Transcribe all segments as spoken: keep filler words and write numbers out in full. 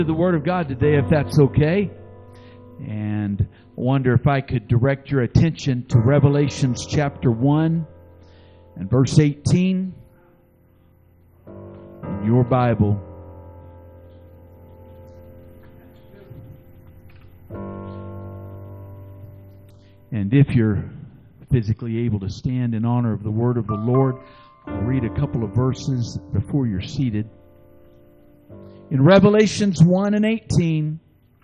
The Word of God today, if that's okay. And I wonder if I could direct your attention to Revelations chapter one and verse eighteen in your Bible. And if you're physically able to stand in honor of the Word of the Lord, I'll read a couple of verses before you're seated. In Revelations one and eighteen,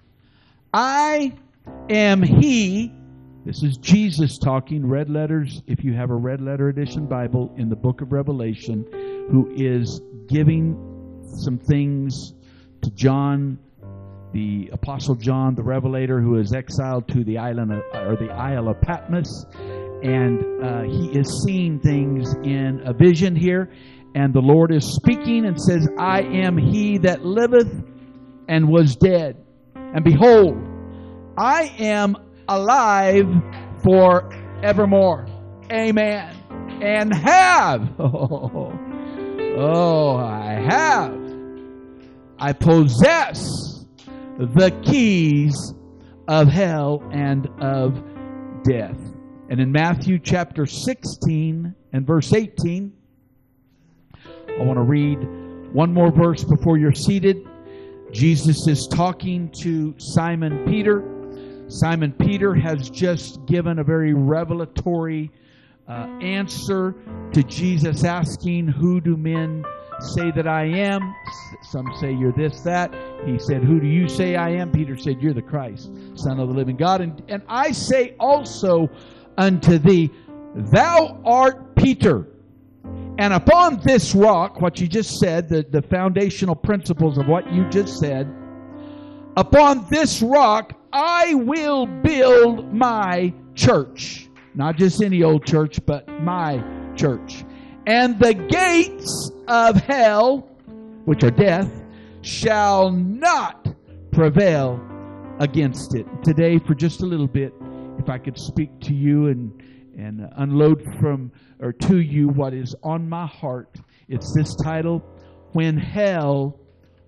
I am He, this is Jesus talking, red letters, if you have a red letter edition Bible in the book of Revelation, who is giving some things to John, the Apostle John, the Revelator, who is exiled to the island of, or the Isle of Patmos, and uh, he is seeing things in a vision here. And the Lord is speaking and says, I am He that liveth and was dead. And behold, I am alive for evermore. Amen. And have. Oh, oh, I have. I possess the keys of hell and of death. And in Matthew chapter sixteen and verse eighteen, I want to read one more verse before you're seated. Jesus is talking to Simon Peter. Simon Peter has just given a very revelatory uh, answer to Jesus asking, who do men say that I am? Some say you're this, that. He said, who do you say I am? Peter said, you're the Christ, Son of the living God. And, and I say also unto thee, thou art Peter. And upon this rock, what you just said, the, the foundational principles of what you just said, upon this rock I will build my church. Not just any old church, but my church. And the gates of hell, which are death, shall not prevail against it. Today, for just a little bit, if I could speak to you and and unload from or to you what is on my heart. It's this title, When Hell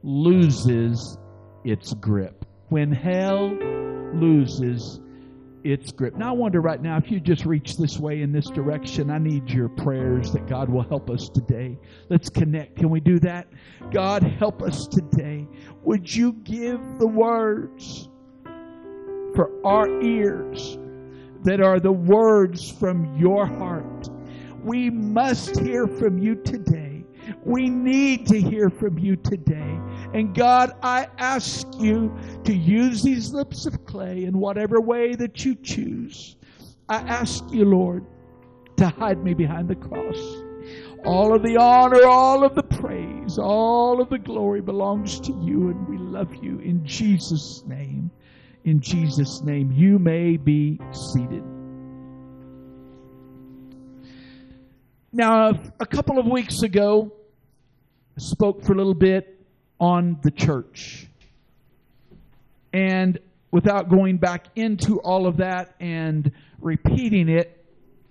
Loses Its Grip. When Hell Loses Its Grip. Now I wonder right now, if you just reach this way in this direction, I need your prayers that God will help us today. Let's connect. Can we do that? God, help us today. Would you give the words for our ears that are the words from your heart? We must hear from you today. We need to hear from you today. And God, I ask you to use these lips of clay in whatever way that you choose. I ask you, Lord, to hide me behind the cross. All of the honor, all of the praise, all of the glory belongs to you, and we love you in Jesus' name. In Jesus' name, you may be seated. Now, a couple of weeks ago, I spoke for a little bit on the church. And without going back into all of that and repeating it,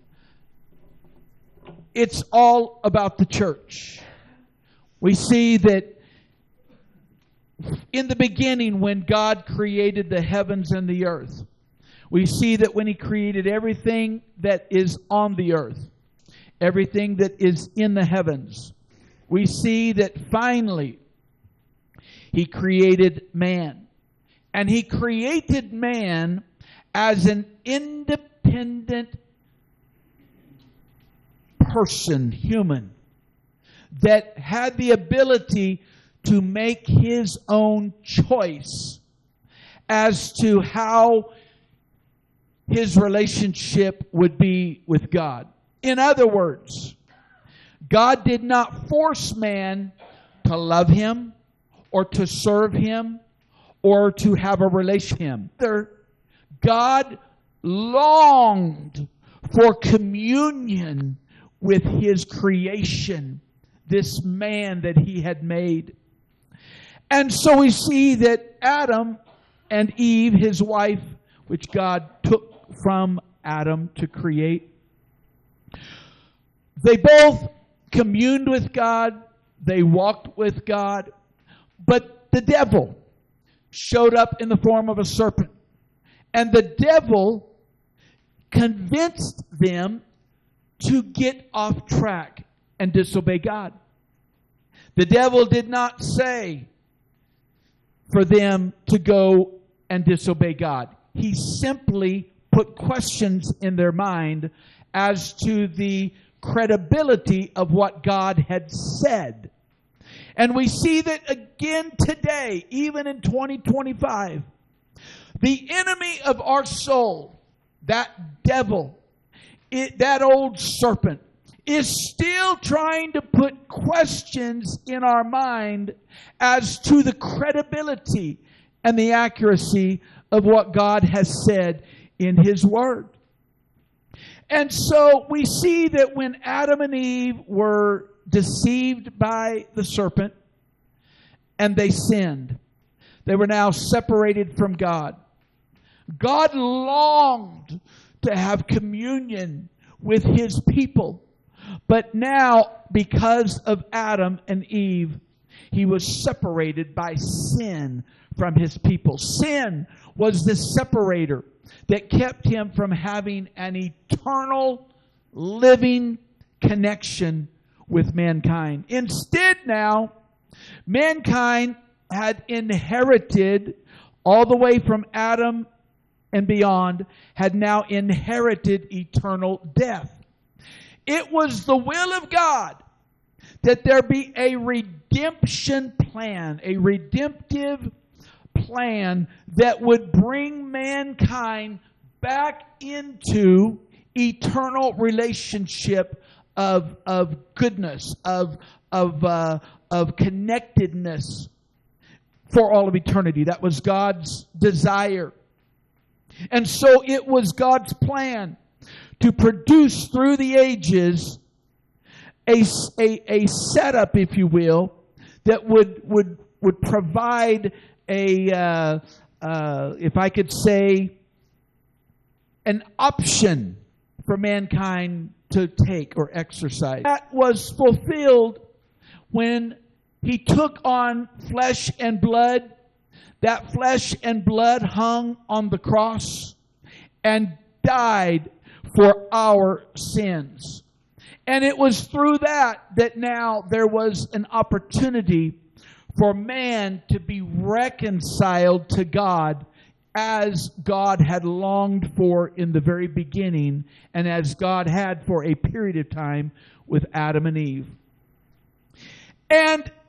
it's all about the church. We see that in the beginning, when God created the heavens and the earth, we see that when He created everything that is on the earth, everything that is in the heavens, we see that finally He created man. And He created man as an independent person, human, that had the ability to make his own choice as to how his relationship would be with God. In other words, God did not force man to love Him or to serve Him or to have a relationship with Him. God longed for communion with His creation, this man that He had made. And so we see that Adam and Eve, his wife, which God took from Adam to create, they both communed with God, they walked with God, but the devil, showed up in the form of a serpent. And the devil convinced them to get off track and disobey God. The devil did not say for them to go and disobey God. He simply put questions in their mind as to the credibility of what God had said. And we see that again today, even in twenty twenty-five. The enemy of our soul, that devil, it, that old serpent, is still trying to put questions in our mind as to the credibility and the accuracy of what God has said in His Word. And so we see that when Adam and Eve were deceived by the serpent and they sinned, they were now separated from God. God longed to have communion with His people. But now, because of Adam and Eve, He was separated by sin from His people. Sin was the separator that kept Him from having an eternal, living connection with mankind. Instead now, mankind had inherited, all the way from Adam and beyond, had now inherited eternal death. It was the will of God that there be a redemption plan, a redemptive plan that would bring mankind back into eternal relationship of, of goodness, of, of, uh, of connectedness for all of eternity. That was God's desire. And so it was God's plan to produce through the ages a, a, a setup, if you will, that would would would provide a, uh, uh, if I could say, an option for mankind to take or exercise. That was fulfilled when He took on flesh and blood. That flesh and blood hung on the cross and died for our sins. And it was through that that now there was an opportunity for man to be reconciled to God as God had longed for in the very beginning, and as God had for a period of time with Adam and Eve. And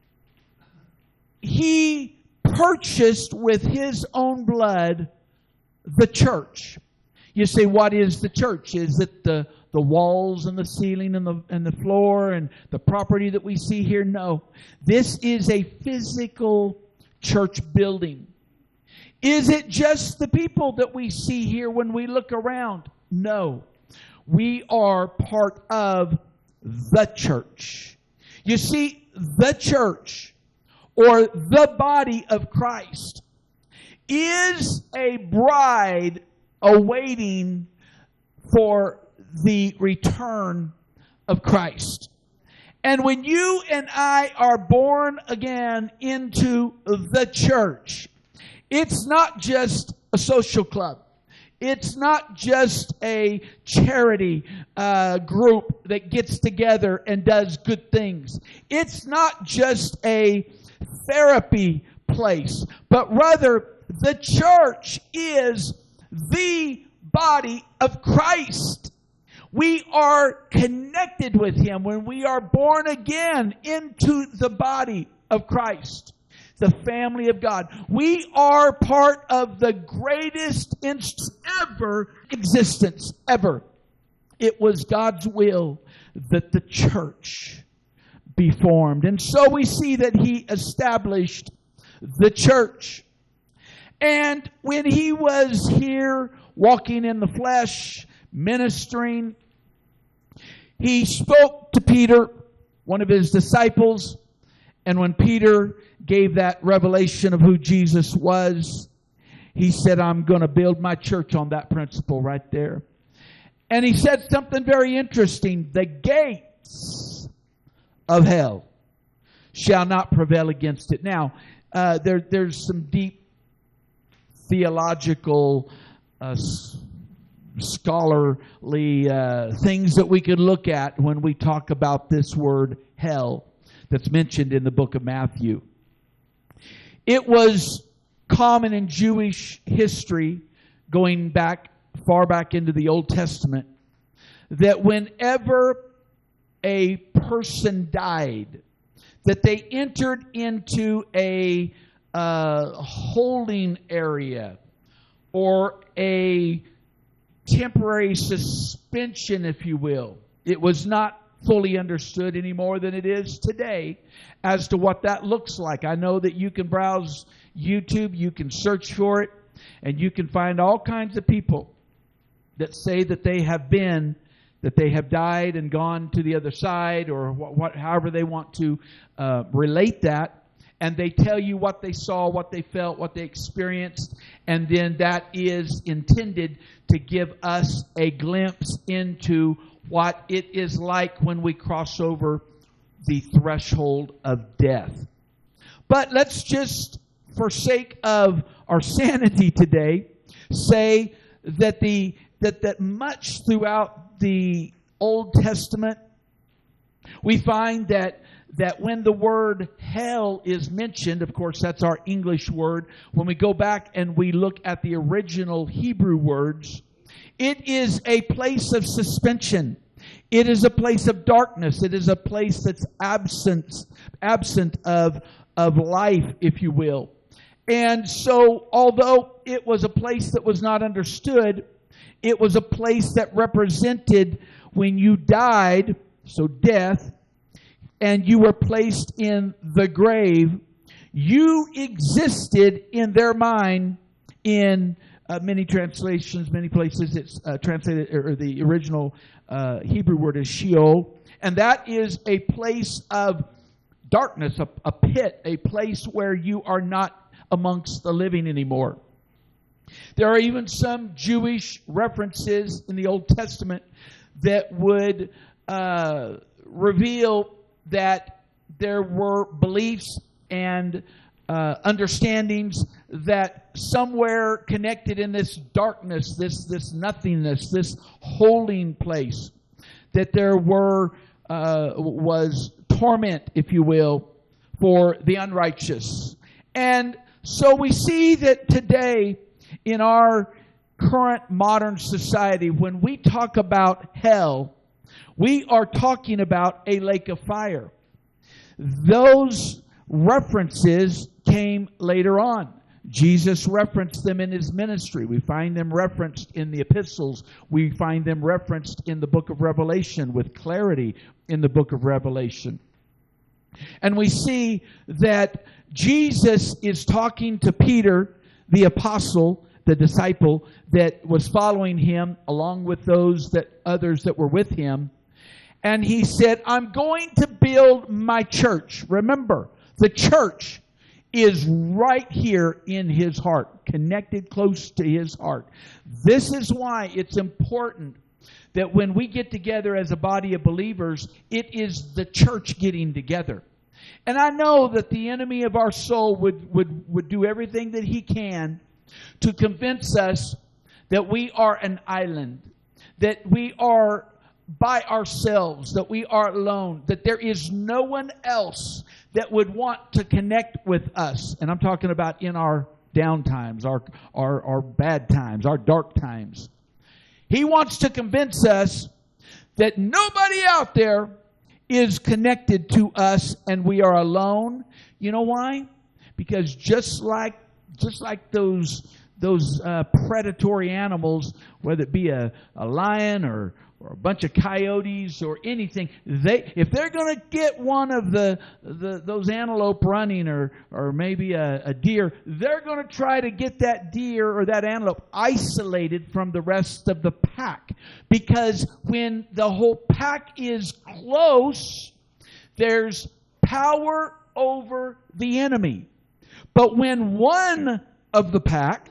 He purchased with His own blood the church. You say, what is the church? Is it the, the walls and the ceiling and the, and the floor and the property that we see here? No. This is a physical church building. Is it just the people that we see here when we look around? No. We are part of the church. You see, the church, or the body of Christ, is a bride awaiting for the return of Christ. And when you and I are born again into the church, it's not just a social club. It's not just a charity uh, group that gets together and does good things. It's not just a therapy place, but rather the church is the body of Christ. We are connected with Him when we are born again into the body of Christ, the family of God. We are part of the greatest ever existence, ever. It was God's will that the church be formed. And so we see that He established the church. And when He was here walking in the flesh, ministering, He spoke to Peter, one of His disciples. And when Peter gave that revelation of who Jesus was, he said, I'm going to build my church on that principle right there. And he said something very interesting. The gates of hell shall not prevail against it. Now, uh, there, there's some deep theological, uh, scholarly uh, things that we could look at when we talk about this word hell that's mentioned in the book of Matthew. It was common in Jewish history, going back far back into the Old Testament, that whenever a person died, that they entered into a uh, holding area or a temporary suspension, if you will. It was not fully understood any more than it is today as to what that looks like. I know that you can browse YouTube, you can search for it, and you can find all kinds of people that say that they have been, that they have died and gone to the other side, or what, what however they want to uh, relate that, and they tell you what they saw, what they felt, what they experienced, and then that is intended to give us a glimpse into what it is like when we cross over the threshold of death. But let's just, for sake of our sanity today, say that the that that much throughout the Old Testament, we find that that when the word hell is mentioned, of course that's our English word, when we go back and we look at the original Hebrew words, it is a place of suspension. It is a place of darkness. It is a place that's absent, absent of, of life, if you will. And so, although it was a place that was not understood, it was a place that represented when you died, so death, and you were placed in the grave, you existed in their mind in uh, many translations, many places it's uh, translated, or the original uh, Hebrew word is Sheol, and that is a place of darkness, a, a pit, a place where you are not amongst the living anymore. There are even some Jewish references in the Old Testament that would uh, reveal that there were beliefs and uh, understandings that somewhere connected in this darkness, this this nothingness, this holding place, that there were uh, was torment, if you will, for the unrighteous. And so we see that today in our current modern society, when we talk about hell, we are talking about a lake of fire. Those references came later on. Jesus referenced them in his ministry. We find them referenced in the epistles. We find them referenced in the book of Revelation with clarity in the book of Revelation. And we see that Jesus is talking to Peter, the apostle, the disciple that was following him, along with those that others that were with him. And he said, I'm going to build my church. Remember, the church is right here in his heart, connected close to his heart. This is why it's important that when we get together as a body of believers, it is the church getting together. And I know that the enemy of our soul would, would, would do everything that he can to convince us that we are an island, that we are by ourselves, that we are alone, that there is no one else that would want to connect with us. And I'm talking about in our down times, our, our, our bad times, our dark times. He wants to convince us that nobody out there is connected to us and we are alone. You know why? Because just like just like those those uh, predatory animals, whether it be a, a lion or, or a bunch of coyotes or anything, they if they're going to get one of the, the those antelope running or or maybe a, a deer, they're going to try to get that deer or that antelope isolated from the rest of the pack. Because when the whole pack is close, there's power over the enemy. But when one of the pack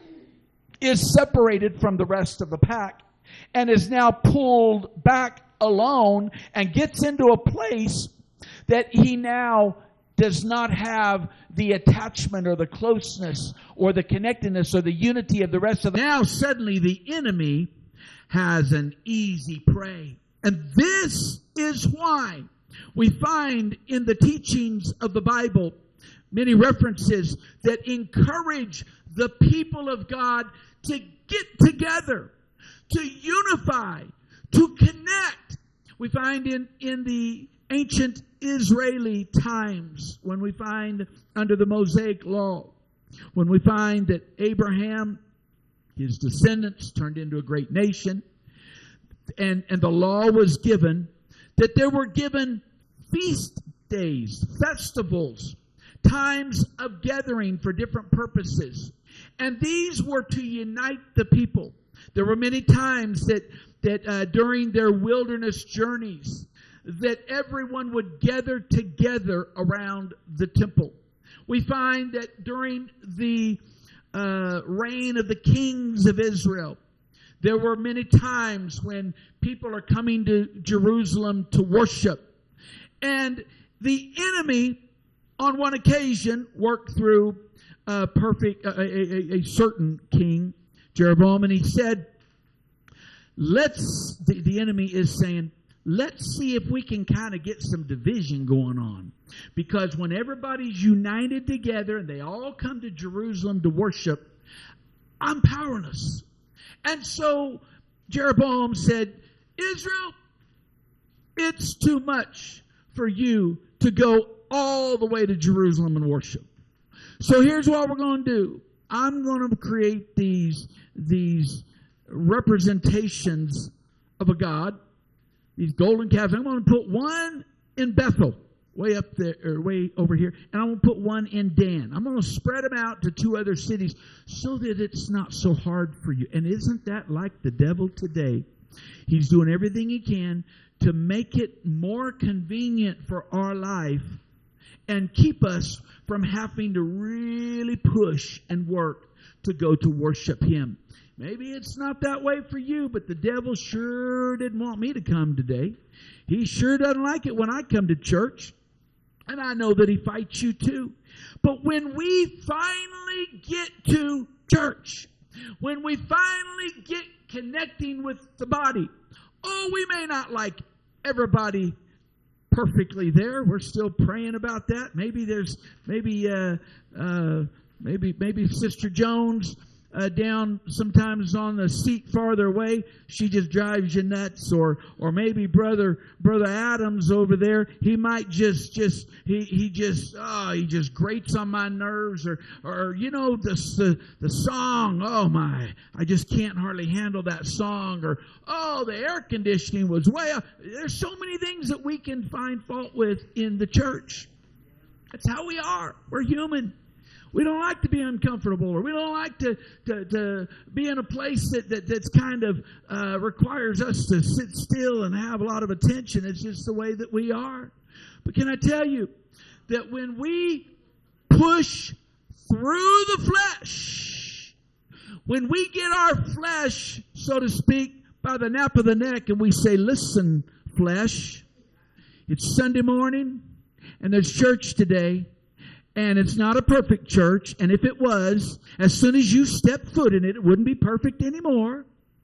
is separated from the rest of the pack and is now pulled back alone and gets into a place that he now does not have the attachment or the closeness or the connectedness or the unity of the rest of the... Now suddenly the enemy has an easy prey. And this is why we find in the teachings of the Bible many references that encourage the people of God to get together, to unify, to connect. We find in, in the ancient Israeli times, when we find under the Mosaic law, when we find that Abraham, his descendants, turned into a great nation, and, and the law was given, that there were given feast days, festivals, times of gathering for different purposes. And these were to unite the people. There were many times that, that uh, during their wilderness journeys, that everyone would gather together around the temple. We find that during the uh, reign of the kings of Israel, there were many times when people are coming to Jerusalem to worship. And the enemy, on one occasion, worked through a perfect, a, a, a certain king, Jeroboam, and he said, let's, the, the enemy is saying, let's see if we can kind of get some division going on. Because when everybody's united together and they all come to Jerusalem to worship, I'm powerless. And so Jeroboam said, Israel, it's too much for you to go all the way to Jerusalem and worship. So here's what we're going to do. I'm going to create these, these representations of a god, these golden calves. I'm going to put one in Bethel, way up there, or way over here, and I'm going to put one in Dan. I'm going to spread them out to two other cities so that it's not so hard for you. And isn't that like the devil today? He's doing everything he can to make it more convenient for our life and keep us from having to really push and work to go to worship him. Maybe it's not that way for you, but the devil sure didn't want me to come today. He sure doesn't like it when I come to church. And I know that he fights you too. But when we finally get to church, when we finally get connecting with the body, oh, we may not like everybody perfectly there. We're still praying about that. Maybe there's, maybe, uh, uh, maybe, maybe Sister Jones Uh, down sometimes on the seat farther away, she just drives you nuts. Or or maybe brother brother Adams over there, he might just just he he just oh he just grates on my nerves. Or or you know the the the song, oh my, I just can't hardly handle that song. Or oh, the air conditioning was way up. There's so many things that we can find fault with in the church. That's how we are. We're human. We don't like to be uncomfortable, or we don't like to, to, to be in a place that, that that's kind of uh, requires us to sit still and have a lot of attention. It's just the way that we are. But can I tell you that when we push through the flesh, when we get our flesh, so to speak, by the nape of the neck, and we say, listen, flesh, it's Sunday morning, and there's church today, and it's not a perfect church. And if it was, as soon as you step foot in it, it wouldn't be perfect anymore.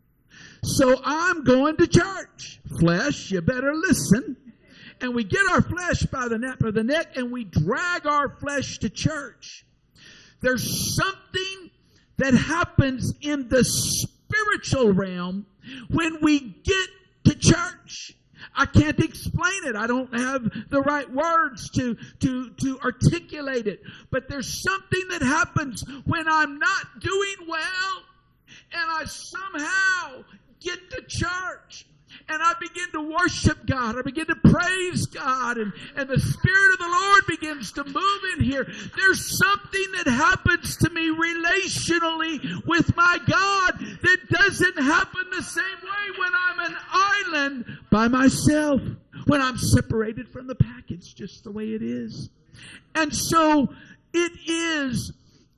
So I'm going to church. Flesh, you better listen. And we get our flesh by the nape of the neck, and we drag our flesh to church. There's something that happens in the spiritual realm when we get to church. I can't explain it. I don't have the right words to, to, to articulate it. But there's something that happens when I'm not doing well and I somehow get to church and I begin to worship God. I begin to praise God, and, and the Spirit of the Lord begins to move in here. There's something that happens to me relationally with my God that doesn't happen the same way when I'm an island by myself, when I'm separated from the pack. It's just the way it is. And so it is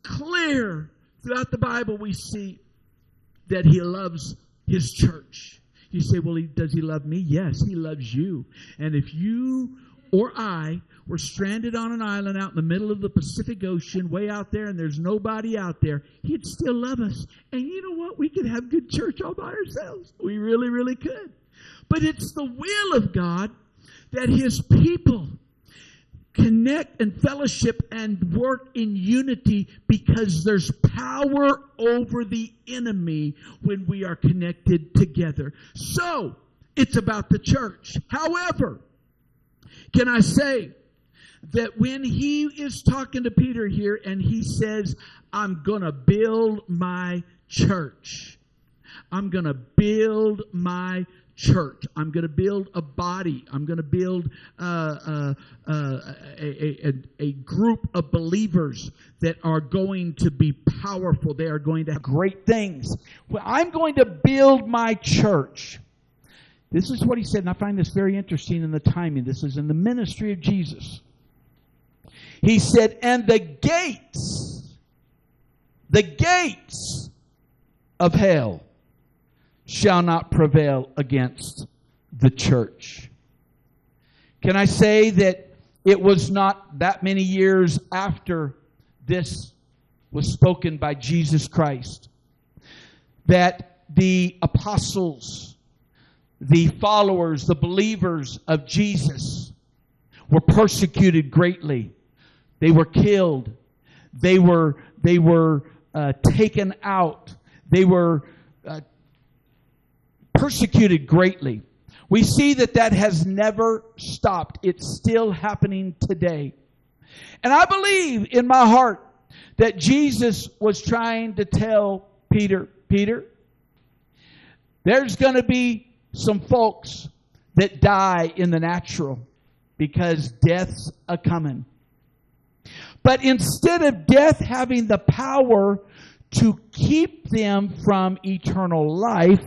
clear throughout the Bible we see that He loves His church. You say, well, he, does He love me? Yes, He loves you. And if you or I were stranded on an island out in the middle of the Pacific Ocean, way out there, and there's nobody out there, He'd still love us. And you know what? We could have good church all by ourselves. We really, really could. But it's the will of God that His people connect and fellowship and work in unity, because there's power over the enemy when we are connected together. So, it's about the church. However, can I say that when he is talking to Peter here and he says, I'm going to build my church. I'm going to build my church. I'm going to build a body. I'm going to build uh, uh, uh, a, a, a group of believers that are going to be powerful. They are going to have great things. Well, I'm going to build my church. This is what he said, and I find this very interesting in the timing. This is in the ministry of Jesus. He said, and the gates, the gates of hell shall not prevail against the church. Can I say that it was not that many years after this was spoken by Jesus Christ that the apostles, the followers, the believers of Jesus were persecuted greatly. They were killed. They were, they were uh, taken out. They were uh, persecuted greatly. We see that that has never stopped. It's still happening today. And I believe in my heart that Jesus was trying to tell Peter, Peter, there's going to be some folks that die in the natural because death's a-coming. But instead of death having the power to keep them from eternal life,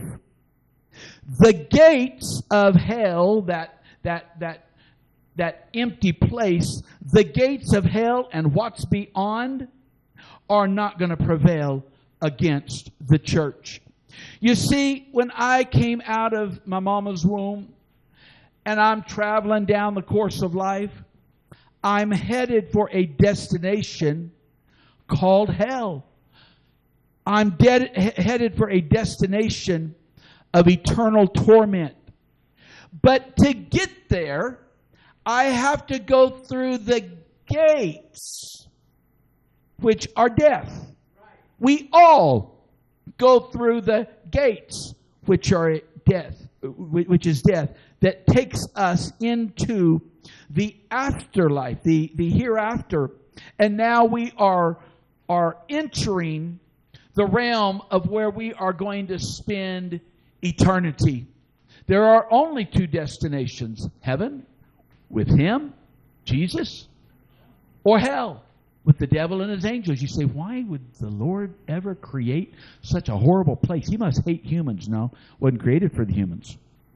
the gates of hell, that that that that empty place, the gates of hell and what's beyond are not going to prevail against the church. You see, when I came out of my mama's womb and I'm traveling down the course of life, I'm headed for a destination called hell. I'm dead, headed for a destination of eternal torment. But to get there, I have to go through the gates, which are death. We all go through the gates, which are death, which is death, that takes us into the afterlife, the, the hereafter. And now we are, are entering the realm of where we are going to spend eternity. There are only two destinations: heaven with Him, Jesus, or hell with the devil and his angels. You say, why would the Lord ever create such a horrible place? He must hate humans. No, it wasn't created for the humans.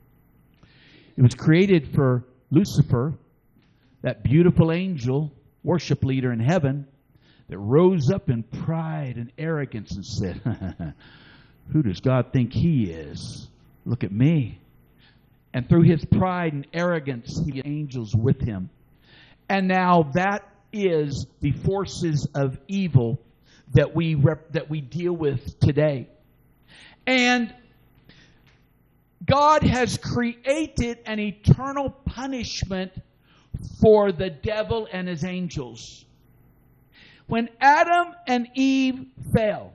It was created for Lucifer, that beautiful angel, worship leader in heaven, that rose up in pride and arrogance and said, who does God think He is? Look at me. And through his pride and arrogance, he had angels with him. And now that is the forces of evil that we rep- that we deal with today. And God has created an eternal punishment for the devil and his angels. When Adam and Eve fell,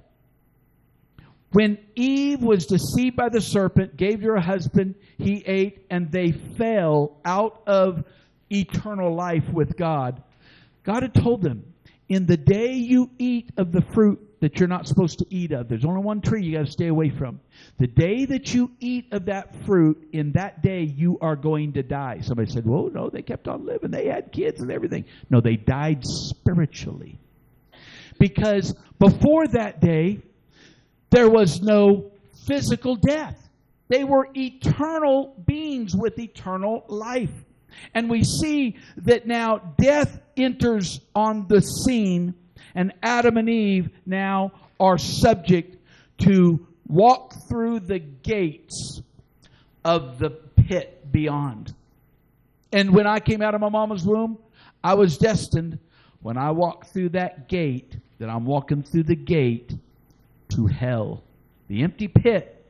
when Eve was deceived by the serpent, gave to her husband, he ate, and they fell out of eternal life with God. God had told them, in the day you eat of the fruit that you're not supposed to eat of, there's only one tree you got to stay away from. The day that you eat of that fruit, in that day you are going to die. Somebody said, well, no, they kept on living. They had kids and everything. No, they died spiritually. Because before that day, there was no physical death. They were eternal beings with eternal life. And we see that now death enters on the scene, and Adam and Eve now are subject to walk through the gates of the pit beyond. And when I came out of my mama's womb, I was destined, when I walked through that gate, that I'm walking through the gate to hell. The empty pit,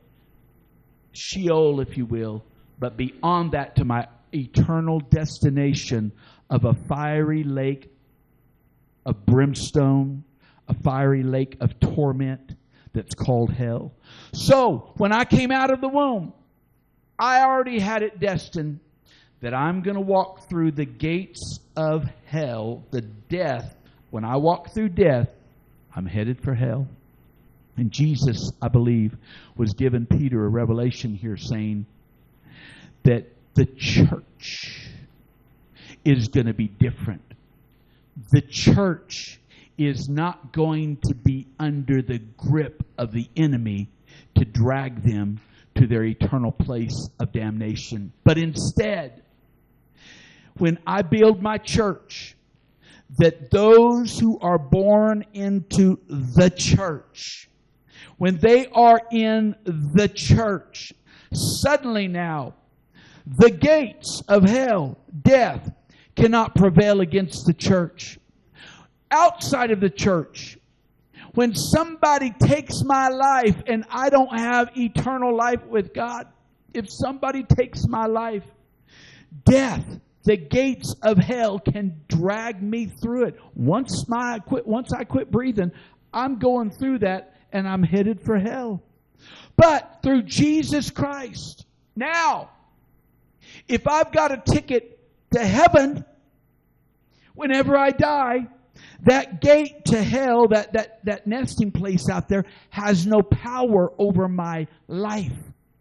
Sheol, if you will, but beyond that to my eternal destination of a fiery lake of brimstone, a fiery lake of torment that's called hell. So, when I came out of the womb, I already had it destined that I'm going to walk through the gates of hell, the death. When I walk through death, I'm headed for hell. And Jesus, I believe, was giving Peter a revelation here saying that the church is going to be different. The church is not going to be under the grip of the enemy to drag them to their eternal place of damnation. But instead, when I build my church, that those who are born into the church, when they are in the church, suddenly now, the gates of hell, death, cannot prevail against the church. Outside of the church, when somebody takes my life and I don't have eternal life with God, if somebody takes my life, death, the gates of hell can drag me through it. Once my quit, once I quit breathing, I'm going through that and I'm headed for hell. But through Jesus Christ, now, if I've got a ticket to heaven, whenever I die, that gate to hell, that, that, that nesting place out there, has no power over my life.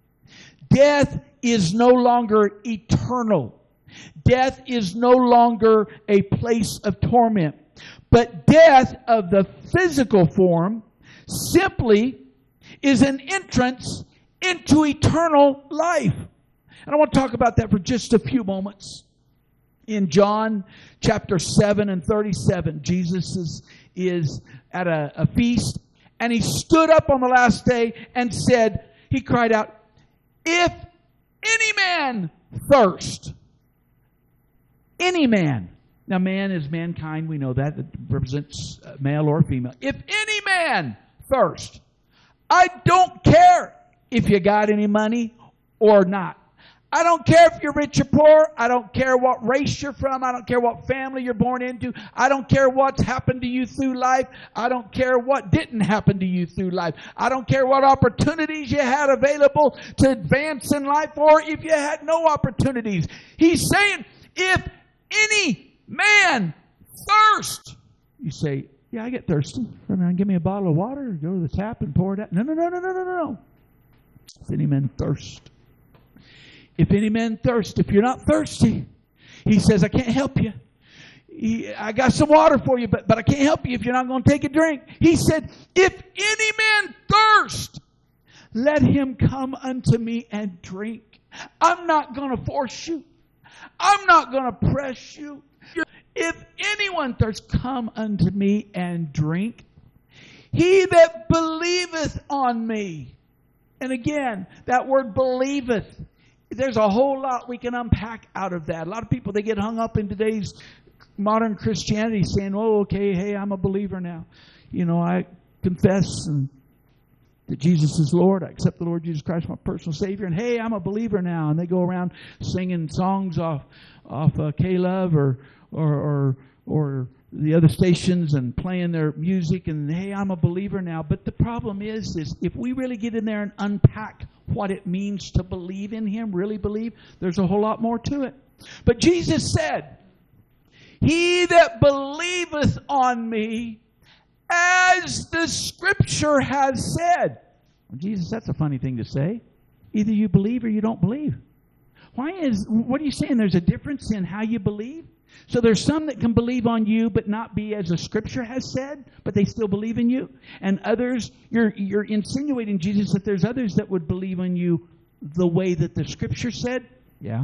Death is no longer eternal. Death is no longer a place of torment. But death of the physical form simply is an entrance into eternal life. And I want to talk about that for just a few moments. In John chapter seven and thirty-seven, Jesus is, is at a, a feast, and he stood up on the last day and said, he cried out, "If any man thirst," any man. Now, man is mankind. We know that. It represents male or female. "If any man thirst," I don't care if you got any money or not. I don't care if you're rich or poor. I don't care what race you're from. I don't care what family you're born into. I don't care what's happened to you through life. I don't care what didn't happen to you through life. I don't care what opportunities you had available to advance in life or if you had no opportunities. He's saying, if any man thirst. You say, "Yeah, I get thirsty. Run around, give me a bottle of water, go to the tap and pour it out." No, no, no, no, no, no, no. If any man thirst. If any man thirst, if you're not thirsty, he says, "I can't help you. He, I got some water for you, but, but I can't help you if you're not going to take a drink." He said, "If any man thirst, let him come unto me and drink." I'm not going to force you. I'm not going to press you. If anyone thirst, come unto me and drink. He that believeth on me. And again, that word believeth. There's a whole lot we can unpack out of that. A lot of people, they get hung up in today's modern Christianity saying, "Oh, okay, hey, I'm a believer now. You know, I confess and that Jesus is Lord. I accept the Lord Jesus Christ, my personal Savior. And hey, I'm a believer now." And they go around singing songs off off uh, K-Love or, or or or the other stations and playing their music. And hey, I'm a believer now. But the problem is, is if we really get in there and unpack what it means to believe in Him, really believe, there's a whole lot more to it. But Jesus said, "He that believeth on me, as the Scripture has said." Well, Jesus, that's a funny thing to say. Either you believe or you don't believe. Why is, what are you saying? There's a difference in how you believe? So there's some that can believe on you but not be as the Scripture has said, but they still believe in you. And others, you're, you're insinuating, Jesus, that there's others that would believe in you the way that the Scripture said? Yeah.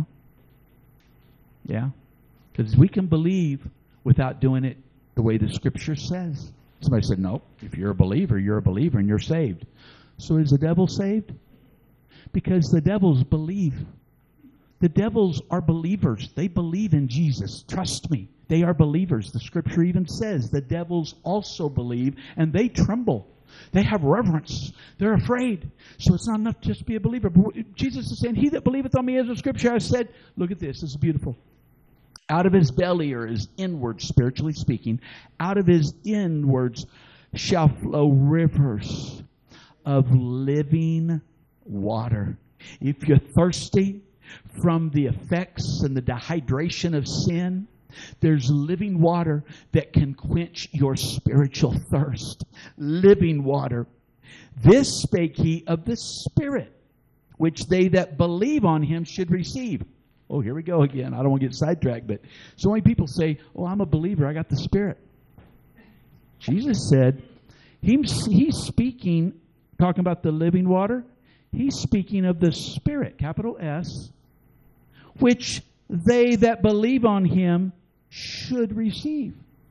Yeah. Because we can believe without doing it the way the Scripture says. Somebody said, "No, if you're a believer, you're a believer and you're saved." So is the devil saved? Because the devils believe. The devils are believers. They believe in Jesus. Trust me. They are believers. The scripture even says the devils also believe, and they tremble. They have reverence. They're afraid. So it's not enough to just be a believer. But Jesus is saying, he that believeth on me, as the scripture has said, look at this. This is beautiful. Out of his belly, or his inwards, spiritually speaking, out of his inwards shall flow rivers of living water. If you're thirsty from the effects and the dehydration of sin, there's living water that can quench your spiritual thirst. Living water. This spake he of the Spirit, which they that believe on him should receive. Oh, here we go again. I don't want to get sidetracked, but so many people say, oh, I'm a believer. I got the Spirit. Jesus said, he's, he's speaking, talking about the living water. He's speaking of the Spirit, capital S, which they that believe on him should receive.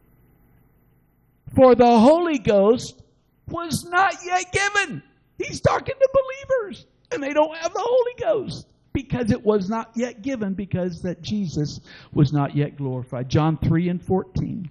For the Holy Ghost was not yet given. He's talking to believers, and they don't have the Holy Ghost because it was not yet given, because that Jesus was not yet glorified. John three and fourteen.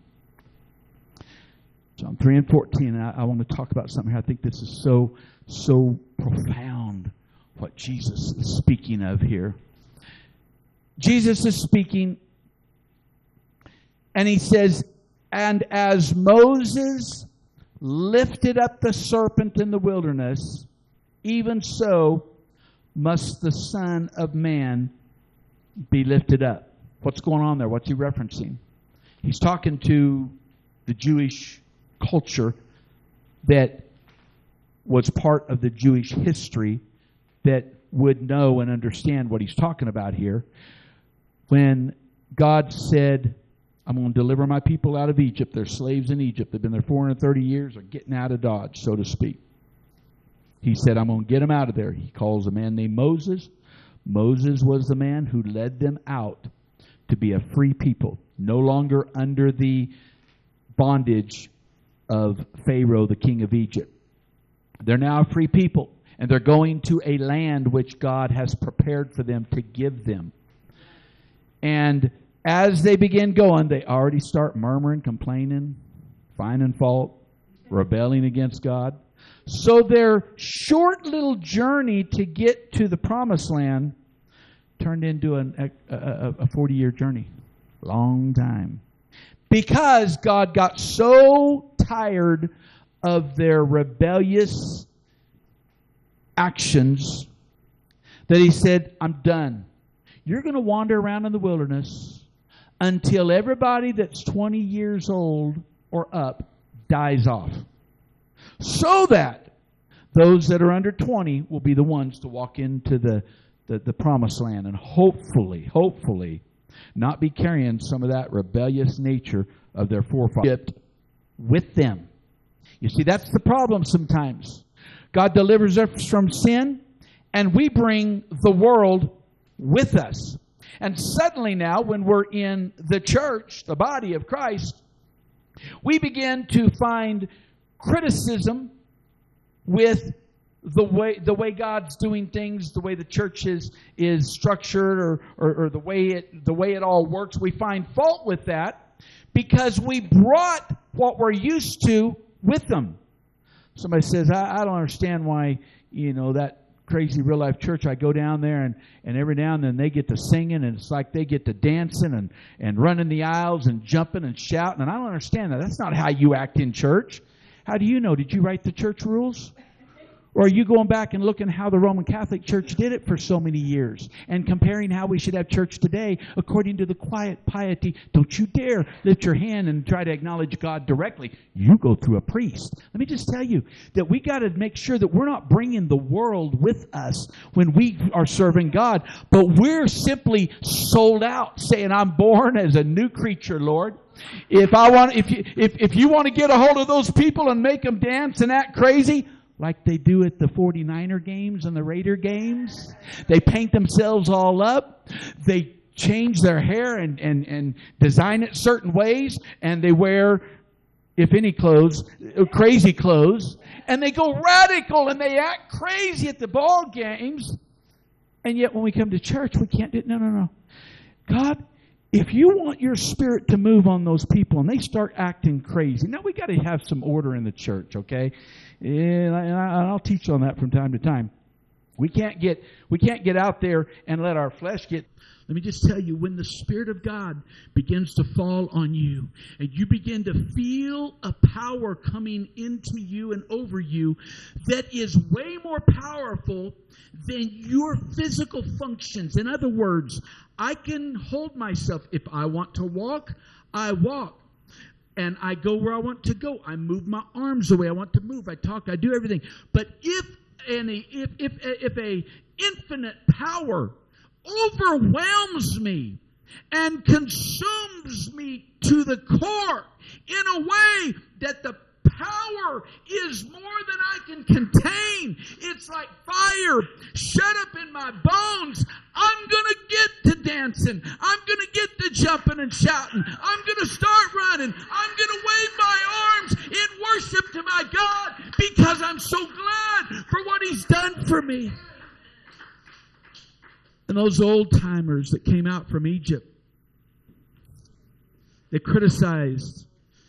John three and fourteen. I, I want to talk about something here. I think this is so, so profound, what Jesus is speaking of here. Jesus is speaking, and he says, and as Moses lifted up the serpent in the wilderness, even so must the Son of Man be lifted up. What's going on there? What's he referencing? He's talking to the Jewish culture that was part of the Jewish history that would know and understand what he's talking about here. When God said, I'm going to deliver my people out of Egypt. They're slaves in Egypt. They've been there four hundred thirty years. They're getting out of Dodge, so to speak. He said, I'm going to get them out of there. He calls a man named Moses. Moses was the man who led them out to be a free people, no longer under the bondage of Pharaoh, the king of Egypt. They're now a free people, and they're going to a land which God has prepared for them to give them. And as they begin going, they already start murmuring, complaining, finding fault, rebelling against God. So their short little journey to get to the promised land turned into an, a forty-year journey. Long time. Because God got so tired of their rebellious actions that he said, I'm done. You're going to wander around in the wilderness until everybody that's twenty years old or up dies off. So that those that are under twenty will be the ones to walk into the, the, the promised land and hopefully, hopefully not be carrying some of that rebellious nature of their forefathers with them. You see, that's the problem sometimes. God delivers us from sin, and we bring the world with us. And suddenly now, when we're in the church, the body of Christ, we begin to find criticism with the way the way God's doing things, the way the church is is structured, or, or, or the way it the way it all works. We find fault with that because we brought what we're used to with them. Somebody says, I, I don't understand why, you know, that crazy real life church, I go down there and, and every now and then they get to singing, and it's like they get to dancing and, and running the aisles and jumping and shouting. And I don't understand that. That's not how you act in church. How do you know? Did you write the church rules? Or are you going back and looking how the Roman Catholic Church did it for so many years and comparing how we should have church today according to the quiet piety? Don't you dare lift your hand and try to acknowledge God directly. You go through a priest. Let me just tell you that we got to make sure that we're not bringing the world with us when we are serving God, but we're simply sold out, saying, I'm born as a new creature, Lord. If I want, if you, if, if you want to get a hold of those people and make them dance and act crazy, like they do at the forty-niner games and the Raider games. They paint themselves all up. They change their hair and, and, and design it certain ways. And they wear, if any clothes, crazy clothes. And they go radical and they act crazy at the ball games. And yet when we come to church, we can't do it. No, no, no. God, if you want your Spirit to move on those people and they start acting crazy, now we got to have some order in the church, okay? And, I, and I'll teach on that from time to time. We can't get we can't get out there and let our flesh get. Let me just tell you, when the Spirit of God begins to fall on you and you begin to feel a power coming into you and over you that is way more powerful than your physical functions. In other words, I can hold myself. If I want to walk, I walk. And I go where I want to go. I move my arms the way I want to move. I talk, I do everything. But if any if if if a infinite power overwhelms me and consumes me to the core in a way that the power is more than I can contain. It's like fire shut up in my bones. I'm going to get to dancing. I'm going to get to jumping and shouting. I'm going to start running. I'm going to wave my arms in worship to my God because I'm so glad for what He's done for me. And those old timers that came out from Egypt, they criticized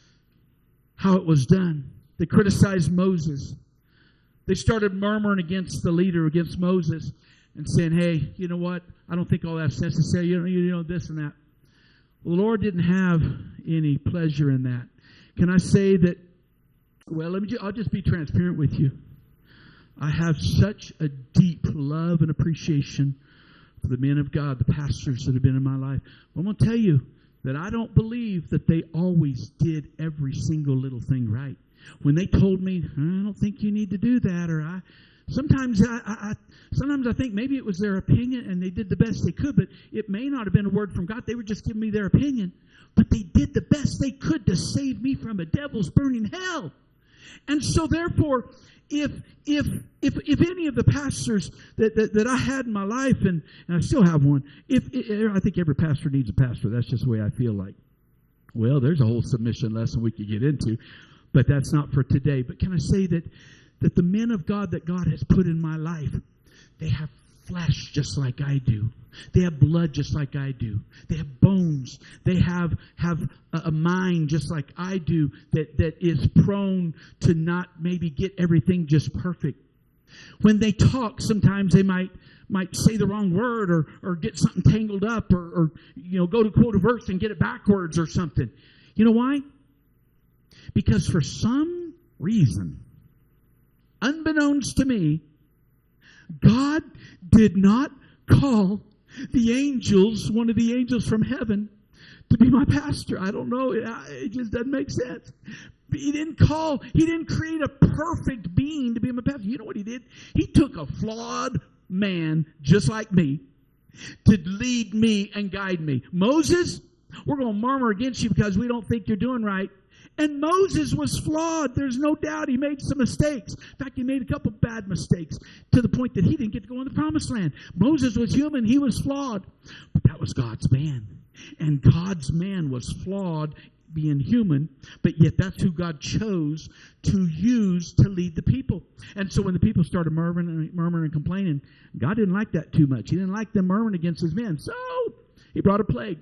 how it was done. They criticized Moses. They started murmuring against the leader, against Moses, and saying, hey, you know what? I don't think all that's necessary. You know, you know this and that. Well, the Lord didn't have any pleasure in that. Can I say that, well, let me. I'll just be transparent with you. I have such a deep love and appreciation for the men of God, the pastors that have been in my life. Well, I'm going to tell you that I don't believe that they always did every single little thing right. When they told me, I don't think you need to do that, or I, sometimes I, I, sometimes I think maybe it was their opinion and they did the best they could, but it may not have been a word from God. They were just giving me their opinion, but they did the best they could to save me from a devil's burning hell. And so, therefore, if if if if any of the pastors that, that, that I had in my life, and, and I still have one, if, if I think every pastor needs a pastor. That's just the way I feel like. Well, there's a whole submission lesson we could get into, but that's not for today. But can I say that that the men of God that God has put in my life, they have flesh just like I do. They have blood just like I do. They have bones. They have have a, a mind just like I do that, that is prone to not maybe get everything just perfect. When they talk, sometimes they might might say the wrong word or, or get something tangled up or, or you know go to quote a verse and get it backwards or something. You know why? Because for some reason, unbeknownst to me, God did not call the angels, one of the angels from heaven, to be my pastor. I don't know. It just doesn't make sense. He didn't call, he didn't create a perfect being to be my pastor. You know what he did? He took a flawed man just like me to lead me and guide me. Moses, we're going to murmur against you because we don't think you're doing right. And Moses was flawed. There's no doubt he made some mistakes. In fact, he made a couple bad mistakes to the point that he didn't get to go in the promised land. Moses was human. He was flawed. But that was God's man. And God's man was flawed, being human, but yet that's who God chose to use to lead the people. And so when the people started murmuring and, murmuring and complaining, God didn't like that too much. He didn't like them murmuring against his men. So he brought a plague.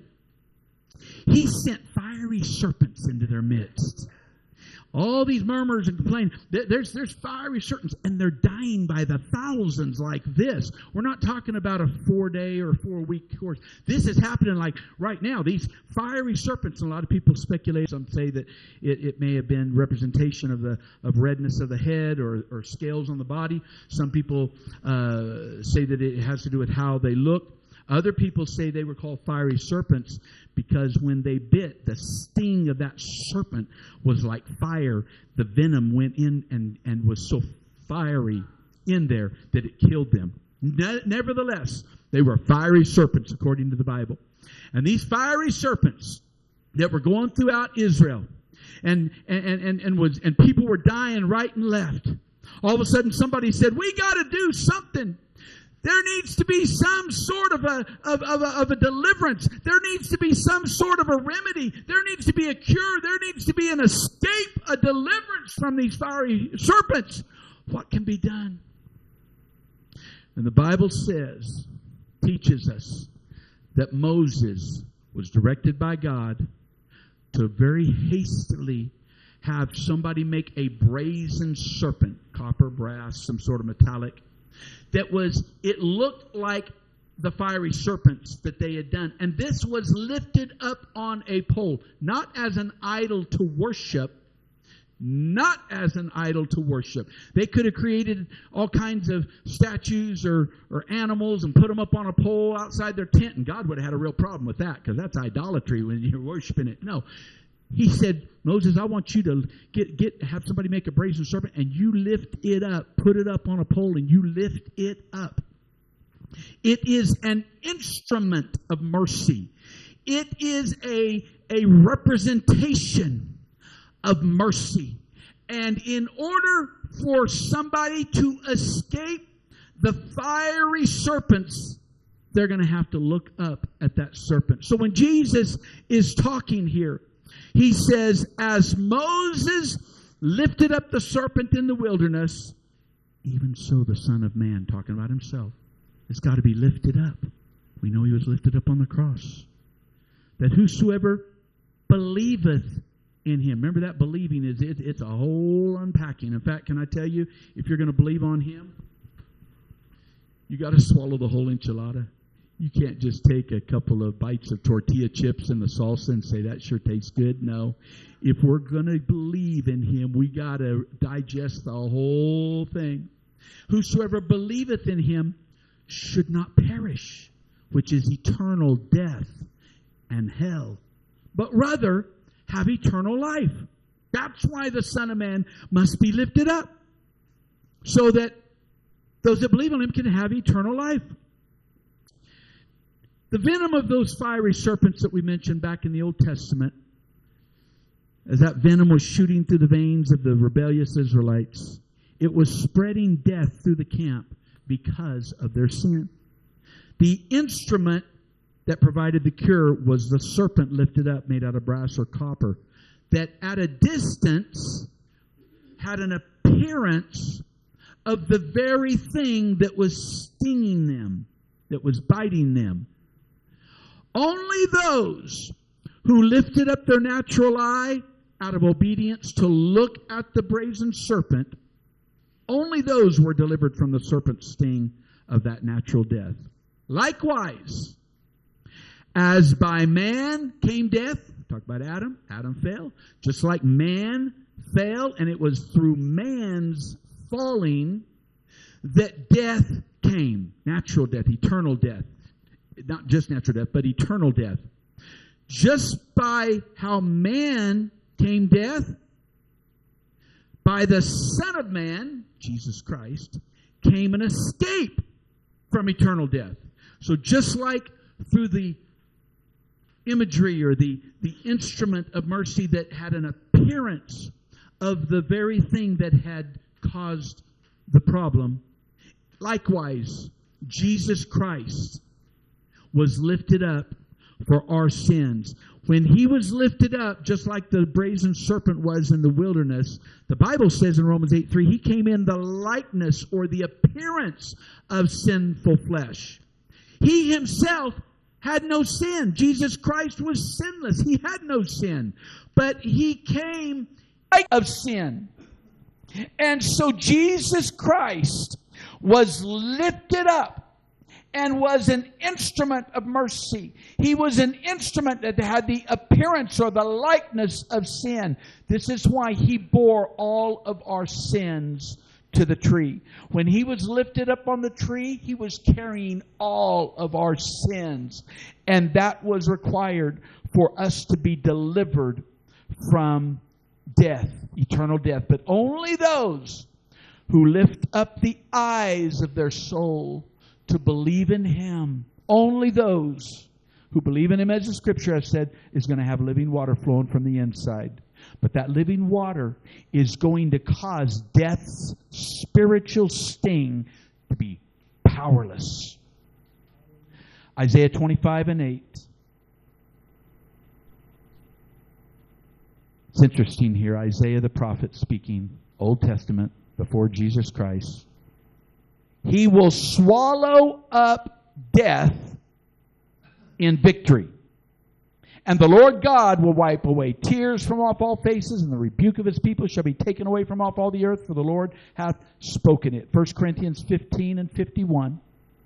He sent fiery serpents into their midst. All these murmurs and complaining, there's, there's fiery serpents, and they're dying by the thousands like this. We're not talking about a four-day or four-week course. This is happening like right now. These fiery serpents, and a lot of people speculate, some say that it, it may have been representation of the of redness of the head or, or scales on the body. Some people uh, say that it has to do with how they look. Other people say they were called fiery serpents because when they bit, the sting of that serpent was like fire. The venom went in and, and was so fiery in there that it killed them. Ne- nevertheless, they were fiery serpents according to the Bible. And these fiery serpents that were going throughout Israel and, and, and, and, was, and people were dying right and left. All of a sudden somebody said, we got to do something. There needs to be some sort of a, of, of, a, of a deliverance. There needs to be some sort of a remedy. There needs to be a cure. There needs to be an escape, a deliverance from these fiery serpents. What can be done? And the Bible says teaches us that Moses was directed by God to very hastily have somebody make a brazen serpent, copper, brass, some sort of metallic, that was, it looked like the fiery serpents that they had done. And this was lifted up on a pole, not as an idol to worship, not as an idol to worship. They could have created all kinds of statues or, or animals and put them up on a pole outside their tent, and God would have had a real problem with that, because that's idolatry when you're worshiping it. No. He said, Moses, I want you to get, get have somebody make a brazen serpent, and you lift it up, put it up on a pole, and you lift it up. It is an instrument of mercy. It is a, a representation of mercy. And in order for somebody to escape the fiery serpents, they're going to have to look up at that serpent. So when Jesus is talking here, he says, as Moses lifted up the serpent in the wilderness, even so the Son of Man, talking about himself, has got to be lifted up. We know he was lifted up on the cross. That whosoever believeth in him. Remember, that believing is it, it's a whole unpacking. In fact, can I tell you, if you're going to believe on him, you got to swallow the whole enchilada. You can't just take a couple of bites of tortilla chips and the salsa and say, that sure tastes good. No. If we're going to believe in him, we got to digest the whole thing. Whosoever believeth in him should not perish, which is eternal death and hell, but rather have eternal life. That's why the Son of Man must be lifted up, so that those that believe on him can have eternal life. The venom of those fiery serpents that we mentioned back in the Old Testament, as that venom was shooting through the veins of the rebellious Israelites, it was spreading death through the camp because of their sin. The instrument that provided the cure was the serpent lifted up, made out of brass or copper, that at a distance had an appearance of the very thing that was stinging them, that was biting them. Only those who lifted up their natural eye out of obedience to look at the brazen serpent, only those were delivered from the serpent's sting of that natural death. Likewise, as by man came death, talk about Adam, Adam fell, just like man fell, and it was through man's falling that death came, natural death, eternal death. Not just natural death, but eternal death. Just by how man came death, by the Son of Man, Jesus Christ, came an escape from eternal death. So just like through the imagery or the, the instrument of mercy that had an appearance of the very thing that had caused the problem, likewise, Jesus Christ was lifted up for our sins. When he was lifted up, just like the brazen serpent was in the wilderness, the Bible says in Romans eight three, he came in the likeness or the appearance of sinful flesh. He himself had no sin. Jesus Christ was sinless. He had no sin. But he came of sin. And so Jesus Christ was lifted up and was an instrument of mercy. He was an instrument that had the appearance or the likeness of sin. This is why he bore all of our sins to the tree. When he was lifted up on the tree, he was carrying all of our sins. And that was required for us to be delivered from death, eternal death. But only those who lift up the eyes of their soul to believe in him, only those who believe in him, as the scripture has said, is going to have living water flowing from the inside. But that living water is going to cause death's spiritual sting to be powerless. Isaiah twenty-five and eight. It's interesting here. Isaiah the prophet speaking, Old Testament, before Jesus Christ. He will swallow up death in victory. And the Lord God will wipe away tears from off all faces, and the rebuke of his people shall be taken away from off all the earth, for the Lord hath spoken it. First Corinthians fifteen and fifty-one.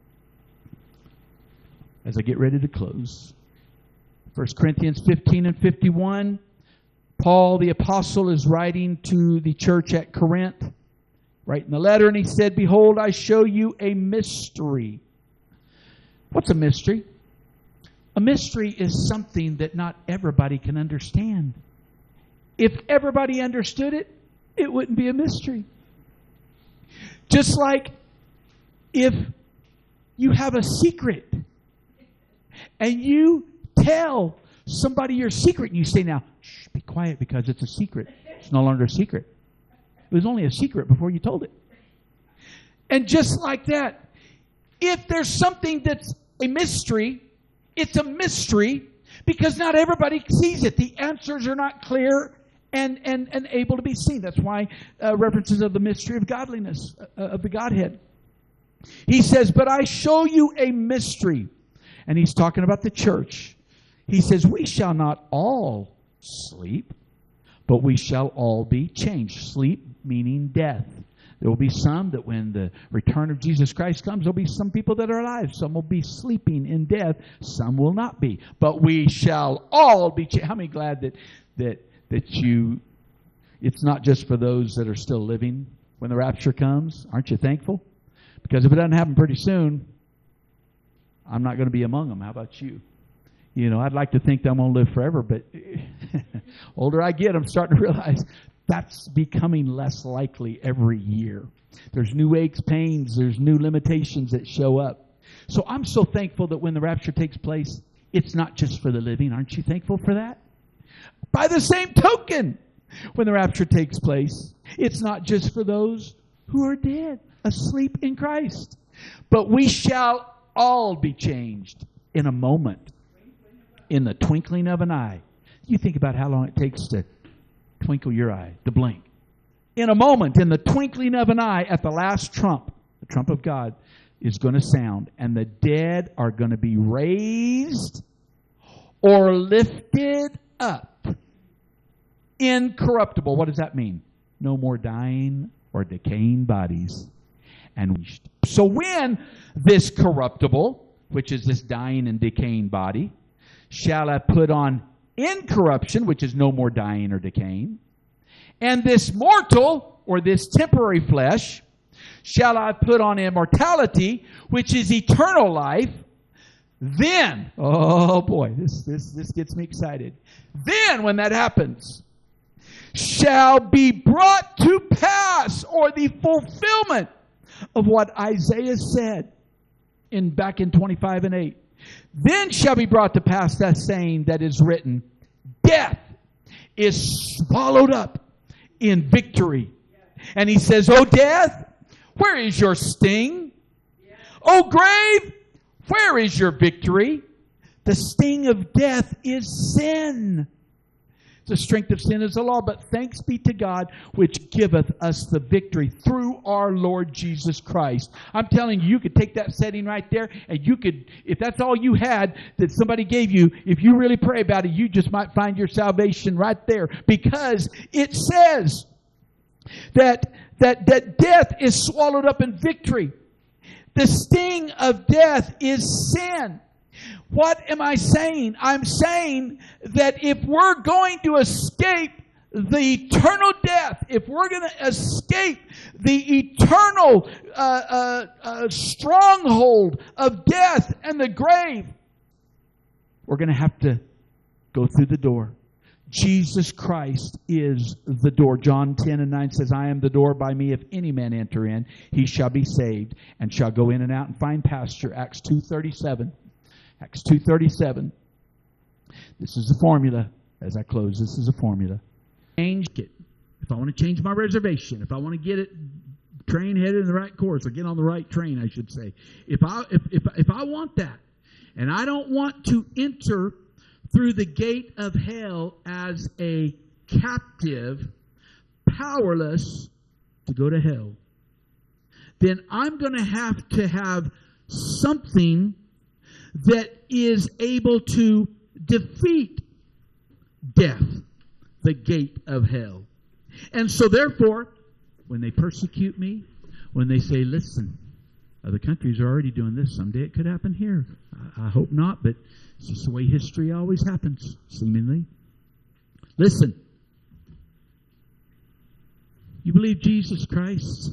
As I get ready to close. First Corinthians fifteen and fifty-one. Paul the apostle is writing to the church at Corinth. Writing the letter, and he said, Behold, I show you a mystery. What's a mystery? A mystery is something that not everybody can understand. If everybody understood it, it wouldn't be a mystery. Just like if you have a secret and you tell somebody your secret and you say, now, shh, be quiet because it's a secret. It's no longer a secret. It was only a secret before you told it. And just like that, if there's something that's a mystery, it's a mystery because not everybody sees it. The answers are not clear and, and, and able to be seen. That's why uh, references of the mystery of godliness, uh, of the Godhead. He says, but I show you a mystery. And he's talking about the church. He says, we shall not all sleep, but we shall all be changed. Sleep meaning death. There will be some that when the return of Jesus Christ comes, there will be some people that are alive. Some will be sleeping in death. Some will not be. But we shall all be changed. How many glad that, that, that you, it's not just for those that are still living when the rapture comes? Aren't you thankful? Because if it doesn't happen pretty soon, I'm not going to be among them. How about you? You know, I'd like to think that I'm going to live forever, but older I get, I'm starting to realize that's becoming less likely every year. There's new aches, pains, there's new limitations that show up. So I'm so thankful that when the rapture takes place, it's not just for the living. Aren't you thankful for that? By the same token, when the rapture takes place, it's not just for those who are dead, asleep in Christ. But we shall all be changed in a moment, in the twinkling of an eye. You think about how long it takes to twinkle your eye, to blink. In a moment, in the twinkling of an eye, at the last trump, the trump of God is going to sound, and the dead are going to be raised or lifted up. Incorruptible. What does that mean? No more dying or decaying bodies. And so when this corruptible, which is this dying and decaying body, shall I put on incorruption, which is no more dying or decaying, and this mortal, or this temporary flesh, shall I put on immortality, which is eternal life, then, oh boy, this, this, this gets me excited. Then, when that happens, shall be brought to pass, or the fulfillment of what Isaiah said in back in twenty-five and eight. Then shall be brought to pass that saying that is written, death is swallowed up in victory. And he says, O death, where is your sting? O grave, where is your victory? The sting of death is sin. The strength of sin is the law, but thanks be to God, which giveth us the victory through our Lord Jesus Christ. I'm telling you, you could take that setting right there, and you could, if that's all you had that somebody gave you, if you really pray about it, you just might find your salvation right there, because it says that that that death is swallowed up in victory. The sting of death is sin. What am I saying? I'm saying that if we're going to escape the eternal death, if we're going to escape the eternal uh, uh, uh, stronghold of death and the grave, we're going to have to go through the door. Jesus Christ is the door. John ten and nine says, I am the door. By me, if any man enter in, he shall be saved and shall go in and out and find pasture. Acts two thirty-seven. Acts two thirty-seven. This is the formula. As I close, this is a formula. Change it. If I want to change my reservation, if I want to get it train headed in the right course, or get on the right train, I should say. If I if if if I want that, and I don't want to enter through the gate of hell as a captive, powerless to go to hell, then I'm going to have to have something that is able to defeat death, the gate of hell. And so therefore, when they persecute me, when they say, listen, other countries are already doing this, someday it could happen here. I, I hope not, but it's just the way history always happens, seemingly. Listen, you believe Jesus Christ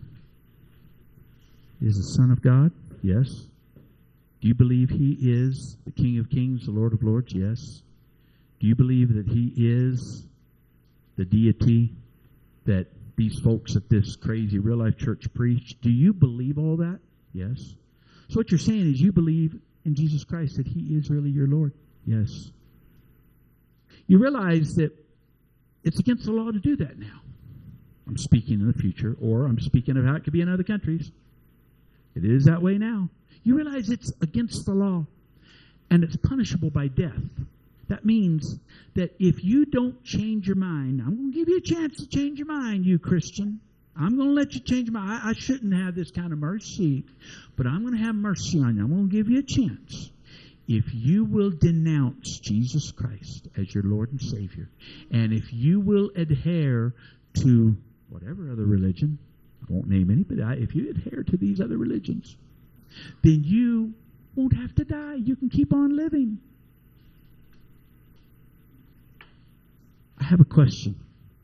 is the Son of God? Yes. Do you believe He is the King of Kings, the Lord of Lords? Yes. Do you believe that He is the deity that these folks at this crazy real-life church preach? Do you believe all that? Yes. So what you're saying is you believe in Jesus Christ, that He is really your Lord? Yes. You realize that it's against the law to do that now. I'm speaking in the future, or I'm speaking of how it could be in other countries. It is that way now. You realize it's against the law, and it's punishable by death. That means that if you don't change your mind, I'm going to give you a chance to change your mind, you Christian. I'm going to let you change your mind. I, I shouldn't have this kind of mercy, but I'm going to have mercy on you. I'm going to give you a chance. If you will denounce Jesus Christ as your Lord and Savior, and if you will adhere to whatever other religion, I won't name any, but if you adhere to these other religions, then you won't have to die. You can keep on living. I have a question.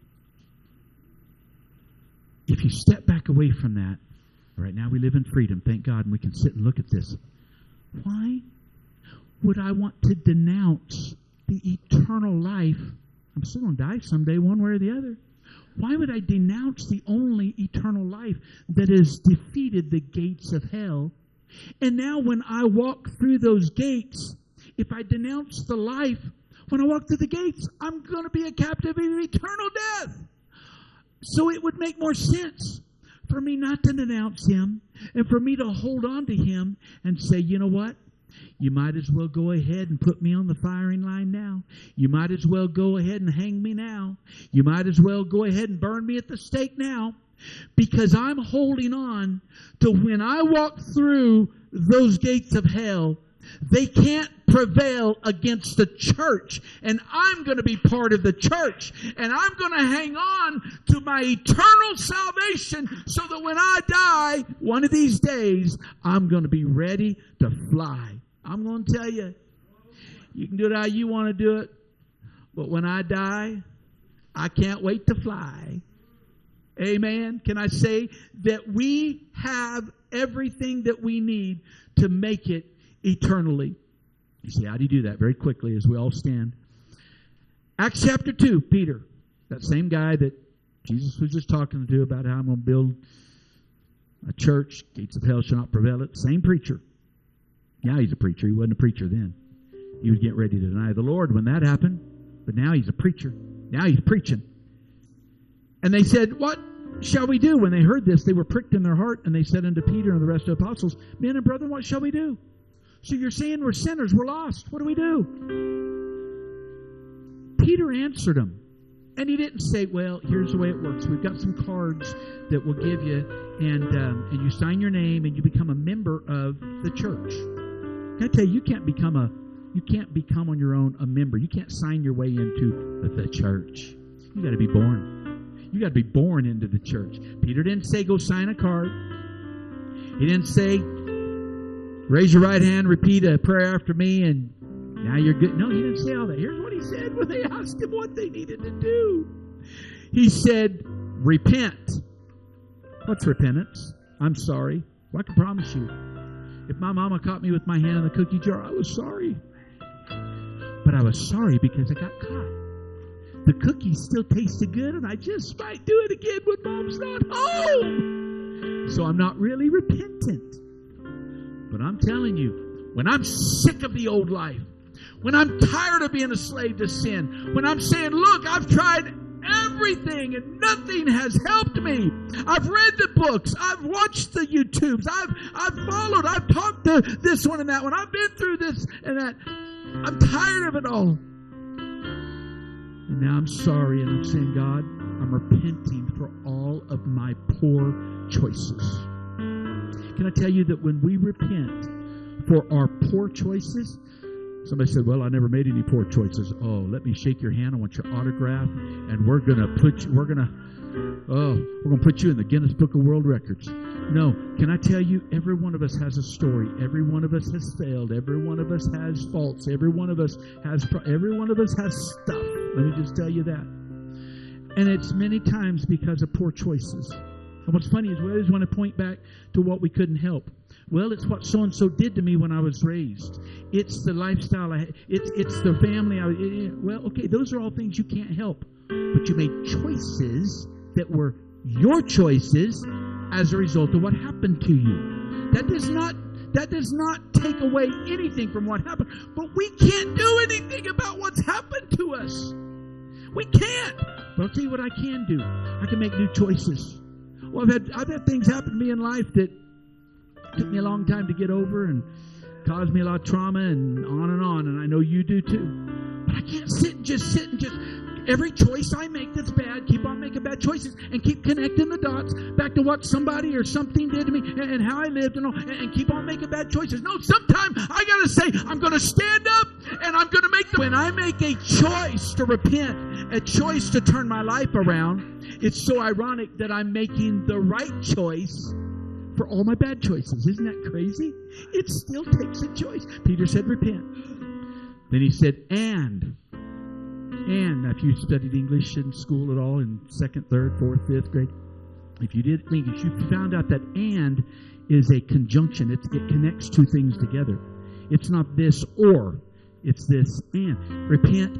If you step back away from that, right now we live in freedom, thank God, and we can sit and look at this. Why would I want to denounce the eternal life? I'm still going to die someday, one way or the other. Why would I denounce the only eternal life that has defeated the gates of hell? And now when I walk through those gates, if I denounce the life, when I walk through the gates, I'm going to be a captive of eternal death. So it would make more sense for me not to denounce Him and for me to hold on to Him and say, you know what? You might as well go ahead and put me on the firing line now. You might as well go ahead and hang me now. You might as well go ahead and burn me at the stake now, because I'm holding on to when I walk through those gates of hell, they can't prevail against the church. And I'm going to be part of the church. And I'm going to hang on to my eternal salvation so that when I die, one of these days, I'm going to be ready to fly. I'm going to tell you, you can do it how you want to do it. But when I die, I can't wait to fly. Amen. Can I say that we have everything that we need to make it eternally? You see, how do you do that? Very quickly as we all stand. Acts chapter two, Peter, that same guy that Jesus was just talking to about how I'm going to build a church, gates of hell shall not prevail it. Same preacher. Now he's a preacher. He wasn't a preacher then. He was getting ready to deny the Lord when that happened. But now he's a preacher. Now he's preaching. And they said, what shall we do? When they heard this, they were pricked in their heart, and they said unto Peter and the rest of the apostles, men and brethren, what shall we do? So you're saying we're sinners, we're lost. What do we do? Peter answered them. And he didn't say, well, here's the way it works. We've got some cards that we'll give you, and um, and you sign your name, and you become a member of the church. Can I tell you, you can't become a you can't become on your own a member. You can't sign your way into the church. You got to be born. You got to be born into the church. Peter didn't say go sign a card. He didn't say raise your right hand, repeat a prayer after me, and now you're good. No, he didn't say all that. Here's what he said when they asked him what they needed to do. He said, repent. What's repentance? I'm sorry. Well, I can promise you, if my mama caught me with my hand in the cookie jar, I was sorry. But I was sorry because I got caught. The cookies still tasted good, and I just might do it again when mom's not home. So I'm not really repentant. But I'm telling you, when I'm sick of the old life, when I'm tired of being a slave to sin, when I'm saying, look, I've tried everything and nothing has helped me. I've read the books. I've watched the YouTubes. I've I've followed. I've talked to this one and that one. I've been through this and that. I'm tired of it all. And now I'm sorry, and I'm saying, God, I'm repenting for all of my poor choices. can I tell you that when we repent for our poor choices, somebody said, well, I never made any poor choices. Oh, let me shake your hand. I want your autograph. And we're going to put you, we're going to, oh, we're going to put you in the Guinness Book of World Records. No, can I tell you, every one of us has a story. Every one of us has failed. Every one of us has faults. Every one of us has, every one of us has stuff. Let me just tell you that. And it's many times because of poor choices. And what's funny is we always want to point back to what we couldn't help. Well, it's what so-and-so did to me when I was raised. It's the lifestyle I had. It's, it's the family I was. It, well, okay, those are all things you can't help. But you made choices that were your choices as a result of what happened to you. That does not, that does not take away anything from what happened. But we can't do anything about what's happened to us. We can't. But I'll tell you what I can do. I can make new choices. Well, I've had, I've had things happen to me in life that took me a long time to get over and caused me a lot of trauma and on and on, and I know you do too. But I can't sit and just sit and just every choice I make that's bad, keep on making bad choices and keep connecting the dots back to what somebody or something did to me and, and how I lived and, all, and, and keep on making bad choices. No, sometime I gotta say I'm gonna stand up and I'm gonna make the when I make a choice to repent, a choice to turn my life around, it's so ironic that I'm making the right choice for all my bad choices. Isn't that crazy? It still takes a choice. Peter said, repent. Then he said, and. And. Now, if you studied English in school at all in second, third, fourth, fifth grade, if you did English, you found out that and is a conjunction. It, it connects two things together. It's not this or. It's this and. Repent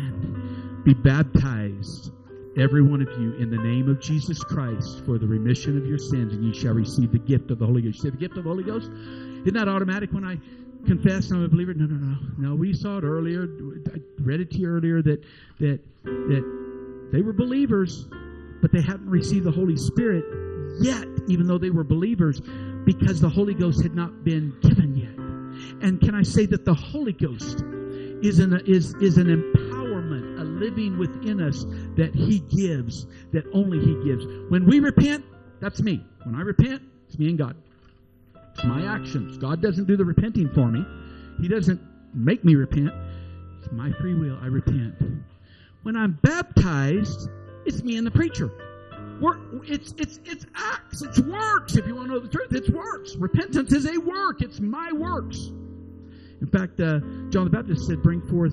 and be baptized, every one of you, in the name of Jesus Christ for the remission of your sins, and ye shall receive the gift of the Holy Ghost. You say the gift of the Holy Ghost? Isn't that automatic when I confess I'm a believer? No, no, no. No, we saw it earlier. I read it to you earlier that that that they were believers, but they hadn't received the Holy Spirit yet, even though they were believers, because the Holy Ghost had not been given yet. And can I say that the Holy Ghost is an is is an empowerment, a living within us that He gives, that only He gives. When we repent, that's me. When I repent, it's me and God. It's my actions. God doesn't do the repenting for me. He doesn't make me repent. It's my free will. I repent. When I'm baptized, it's me and the preacher. Work, it's it's it's acts. It's works. If you want to know the truth, it's works. Repentance is a work. It's my works. In fact, uh, John the Baptist said, bring forth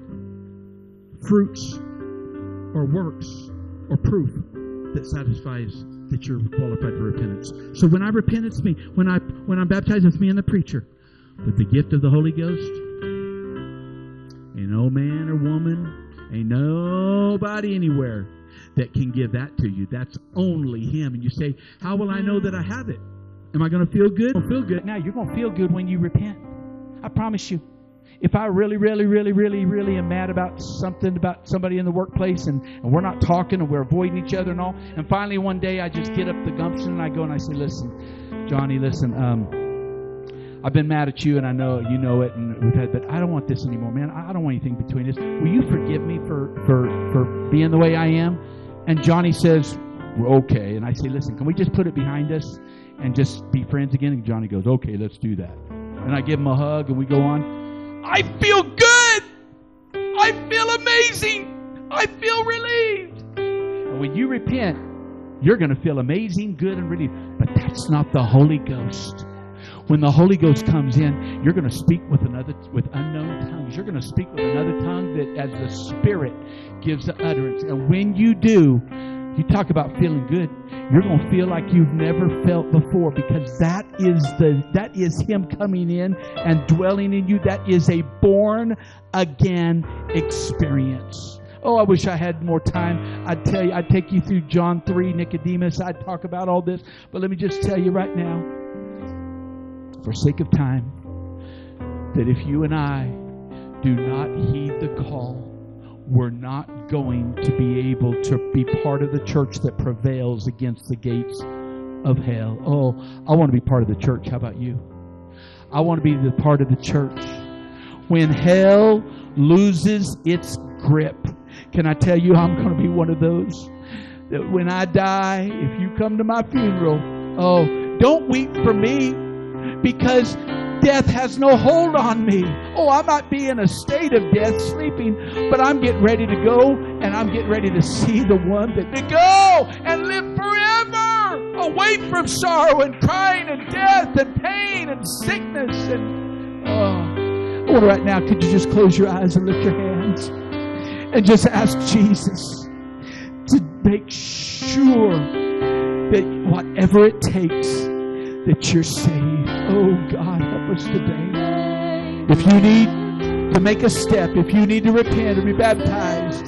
fruits or works or proof that satisfies that you're qualified for repentance. So when I repent, it's me. When, I, when I'm baptized, it's me and the preacher. But the gift of the Holy Ghost, ain't no man or woman, ain't nobody anywhere that can give that to you. That's only Him. And you say, how will I know that I have it? Am I going to feel good? Feel good. Now, you're going to feel good when you repent. I promise you. If I really, really, really, really, really am mad about something, about somebody in the workplace, and, and we're not talking and we're avoiding each other and all, and finally one day I just get up the gumption and I go and I say, listen, Johnny, listen, um, I've been mad at you and I know you know it, and we've had, but I don't want this anymore, man. I don't want anything between us. Will you forgive me for, for, for being the way I am? And Johnny says, well, okay. And I say, listen, can we just put it behind us and just be friends again? And Johnny goes, okay, let's do that. And I give him a hug and we go on. I feel good. I feel amazing. I feel relieved. And when you repent, you're going to feel amazing, good, and relieved. But that's not the Holy Ghost. When the Holy Ghost comes in, you're going to speak with another, with unknown tongues. You're going to speak with another tongue that, as the Spirit gives the utterance. And when you do, you talk about feeling good. You're going to feel like you've never felt before, because that is the that is Him coming in and dwelling in you. That is a born again experience. Oh, I wish I had more time. I'd tell you, I'd take you through John three, Nicodemus. I'd talk about all this. But let me just tell you right now, for sake of time, that if you and I do not heed the call, we're not going to be able to be part of the church that prevails against the gates of hell. Oh, I want to be part of the church. How about you? I want to be the part of the church. When hell loses its grip, can I tell you I'm going to be one of those? That when I die, if you come to my funeral, oh, Don't weep for me, because death has no hold on me. Oh, I might be in a state of death, sleeping, but I'm getting ready to go, and I'm getting ready to see the one that to go and live forever, away from sorrow and crying and death and pain and sickness. And oh, oh, right now, could you just close your eyes and lift your hands and just ask Jesus to make sure that whatever it takes, that you're saved. Oh, God, help us today. If you need to make a step, if you need to repent or be baptized,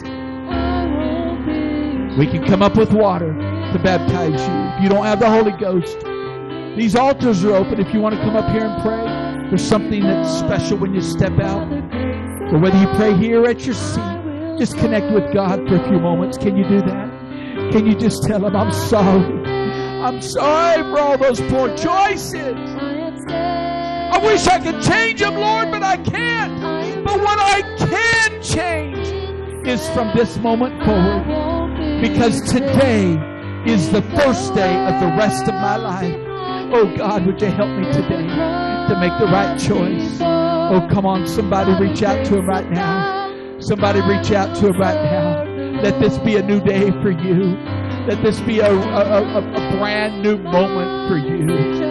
we can come up with water to baptize you. If you don't have the Holy Ghost, these altars are open. If you want to come up here and pray, there's something that's special when you step out. Or whether you pray here at your seat, just connect with God for a few moments. Can you do that? Can you just tell Him, I'm sorry. I'm sorry for all those poor choices. I wish I could change them, Lord, but I can't. But what I can change is from this moment forward, because today is the first day of the rest of my life. Oh, God, would you help me today to make the right choice? Oh, come on, somebody reach out to Him right now. Somebody reach out to Him right now. Let this be a new day for you. Let this be a, a, a, a brand new moment for you.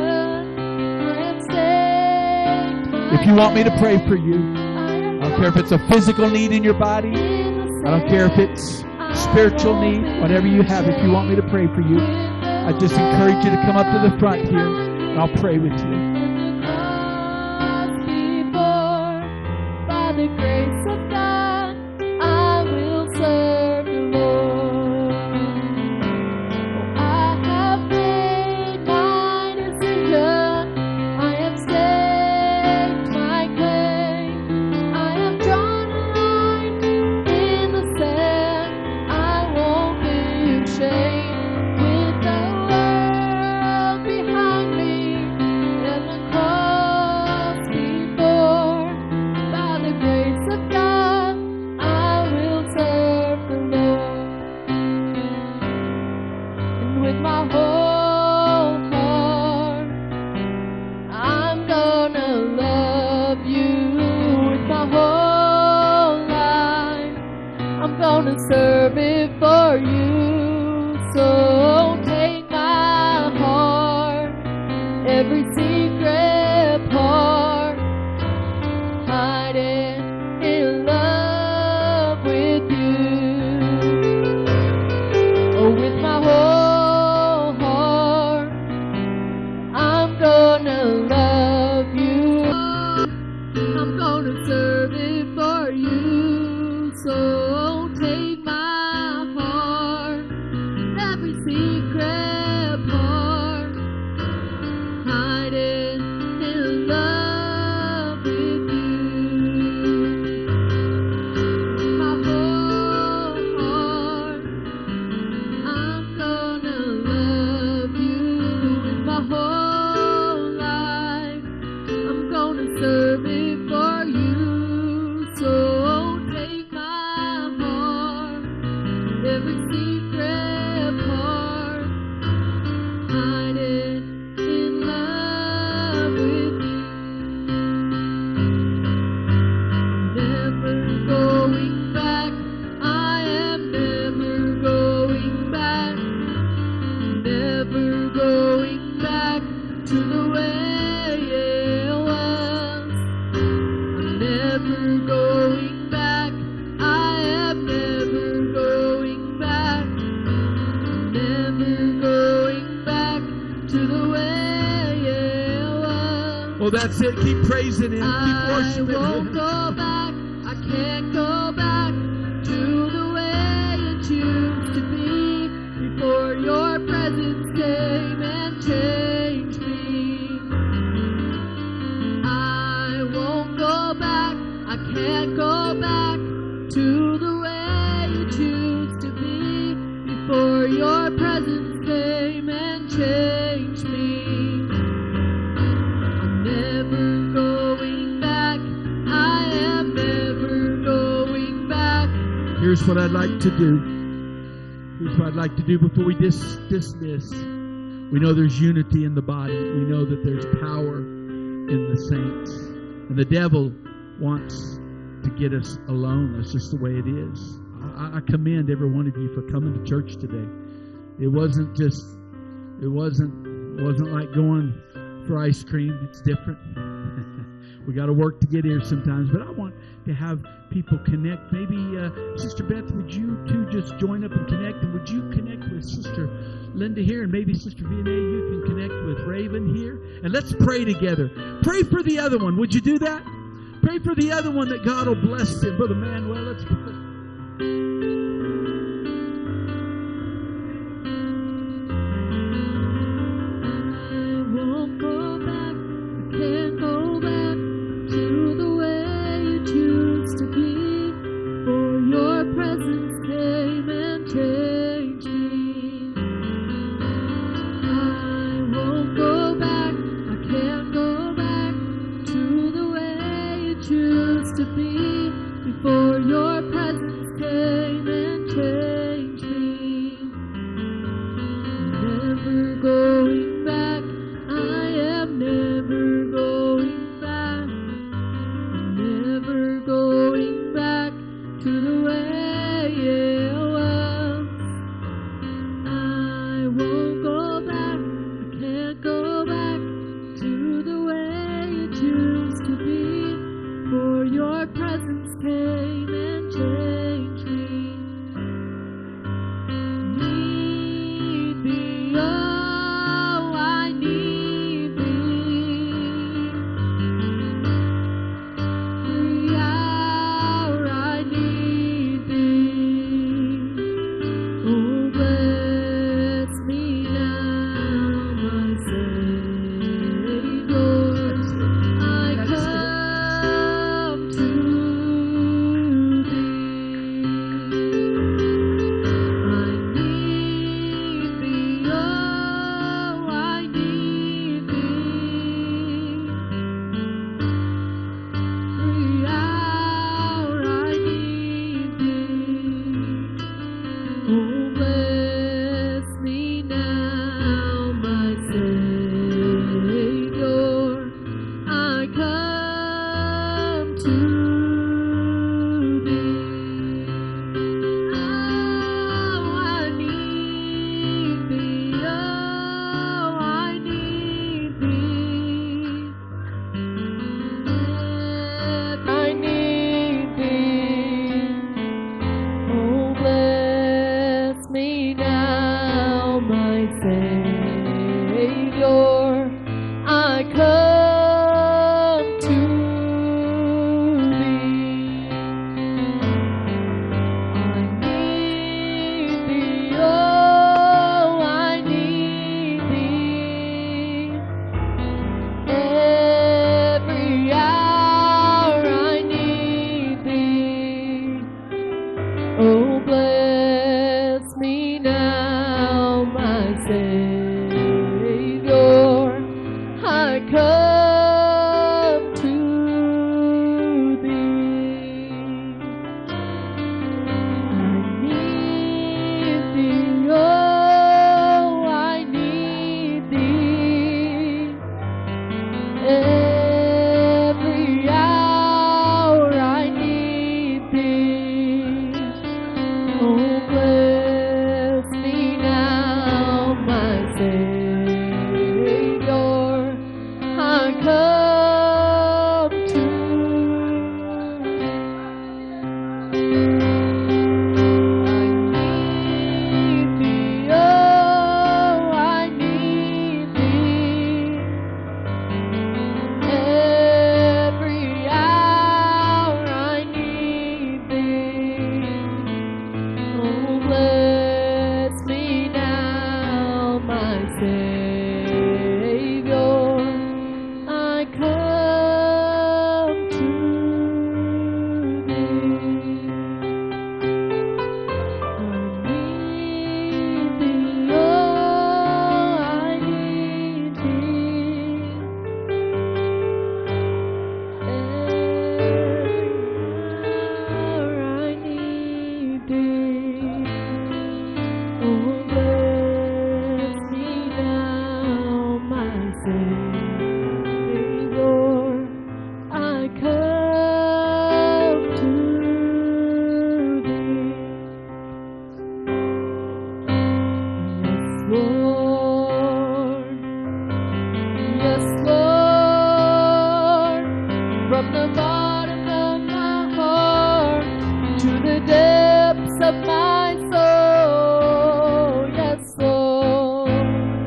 If you want me to pray for you, I don't care if it's a physical need in your body. I don't care if it's spiritual need, whatever you have. If you want me to pray for you, I just encourage you to come up to the front here, and I'll pray with you. By the grace of God, I will serve the Lord. I have made my decision. I have staked my claim. I have drawn a line in the sand. I won't be ashamed. With the world behind me and the cross before, by the grace of God, I will serve the Lord. And with my whole heart, I'm gonna love you. With my whole life, I'm gonna serve it for you. So take my heart, every secret part, hide it in love with you. Oh, with my whole heart, I'm gonna love you. I'm gonna serve it for you. So take my heart, every secret part, hide it in love with you. My whole heart, I'm gonna love you. With my whole life, I'm gonna serve it for you. So take my heart, every secret part, hide it in love with you. Never going back. I am never going back. Never going back to the way it was. I'm never going back. I am never going back. Never going back to the way it was. Oh, that's it. Keep praising Him. Keep worshiping Him. I won't go back. I can't go back to the way it used to be before your presence came and changed me. I won't go back. I can't go back to the way it used to be before your presence came and changed me. I'm never going back. I am never going back. Here's what I'd like to do. Here's what I'd like to do before we dis- dismiss. We know there's unity in the body. We know that there's power in the saints. And the devil wants to get us alone. That's just the way it is. I, I commend every one of you for coming to church today. It wasn't just, it wasn't, it wasn't like going for ice cream. It's different. We got to work to get here sometimes. But I want to have people connect. Maybe uh, Sister Beth, would you two just join up and connect? And would you connect with Sister Linda here? And maybe Sister Vianney, you can connect with Raven here. And let's pray together. Pray for the other one. Would you do that? Pray for the other one that God will bless him. Brother Manuel, let's pray. Savior, I come. Lord, I come to Thee. Yes, Lord. Yes, Lord. From the bottom of my heart to the depths of my soul. Yes, Lord.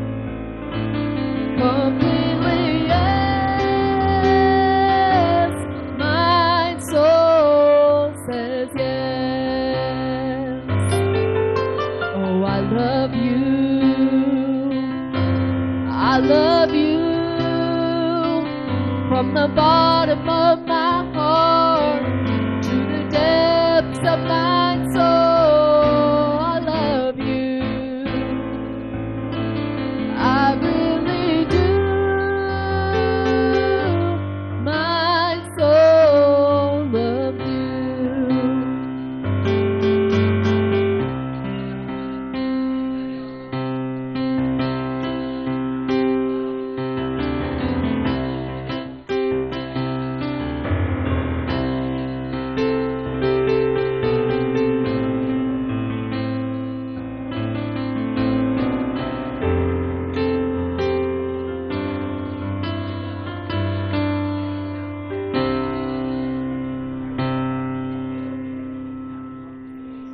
Completely, yes. My soul says yes. Oh, I love you. I love you. From the bottom of my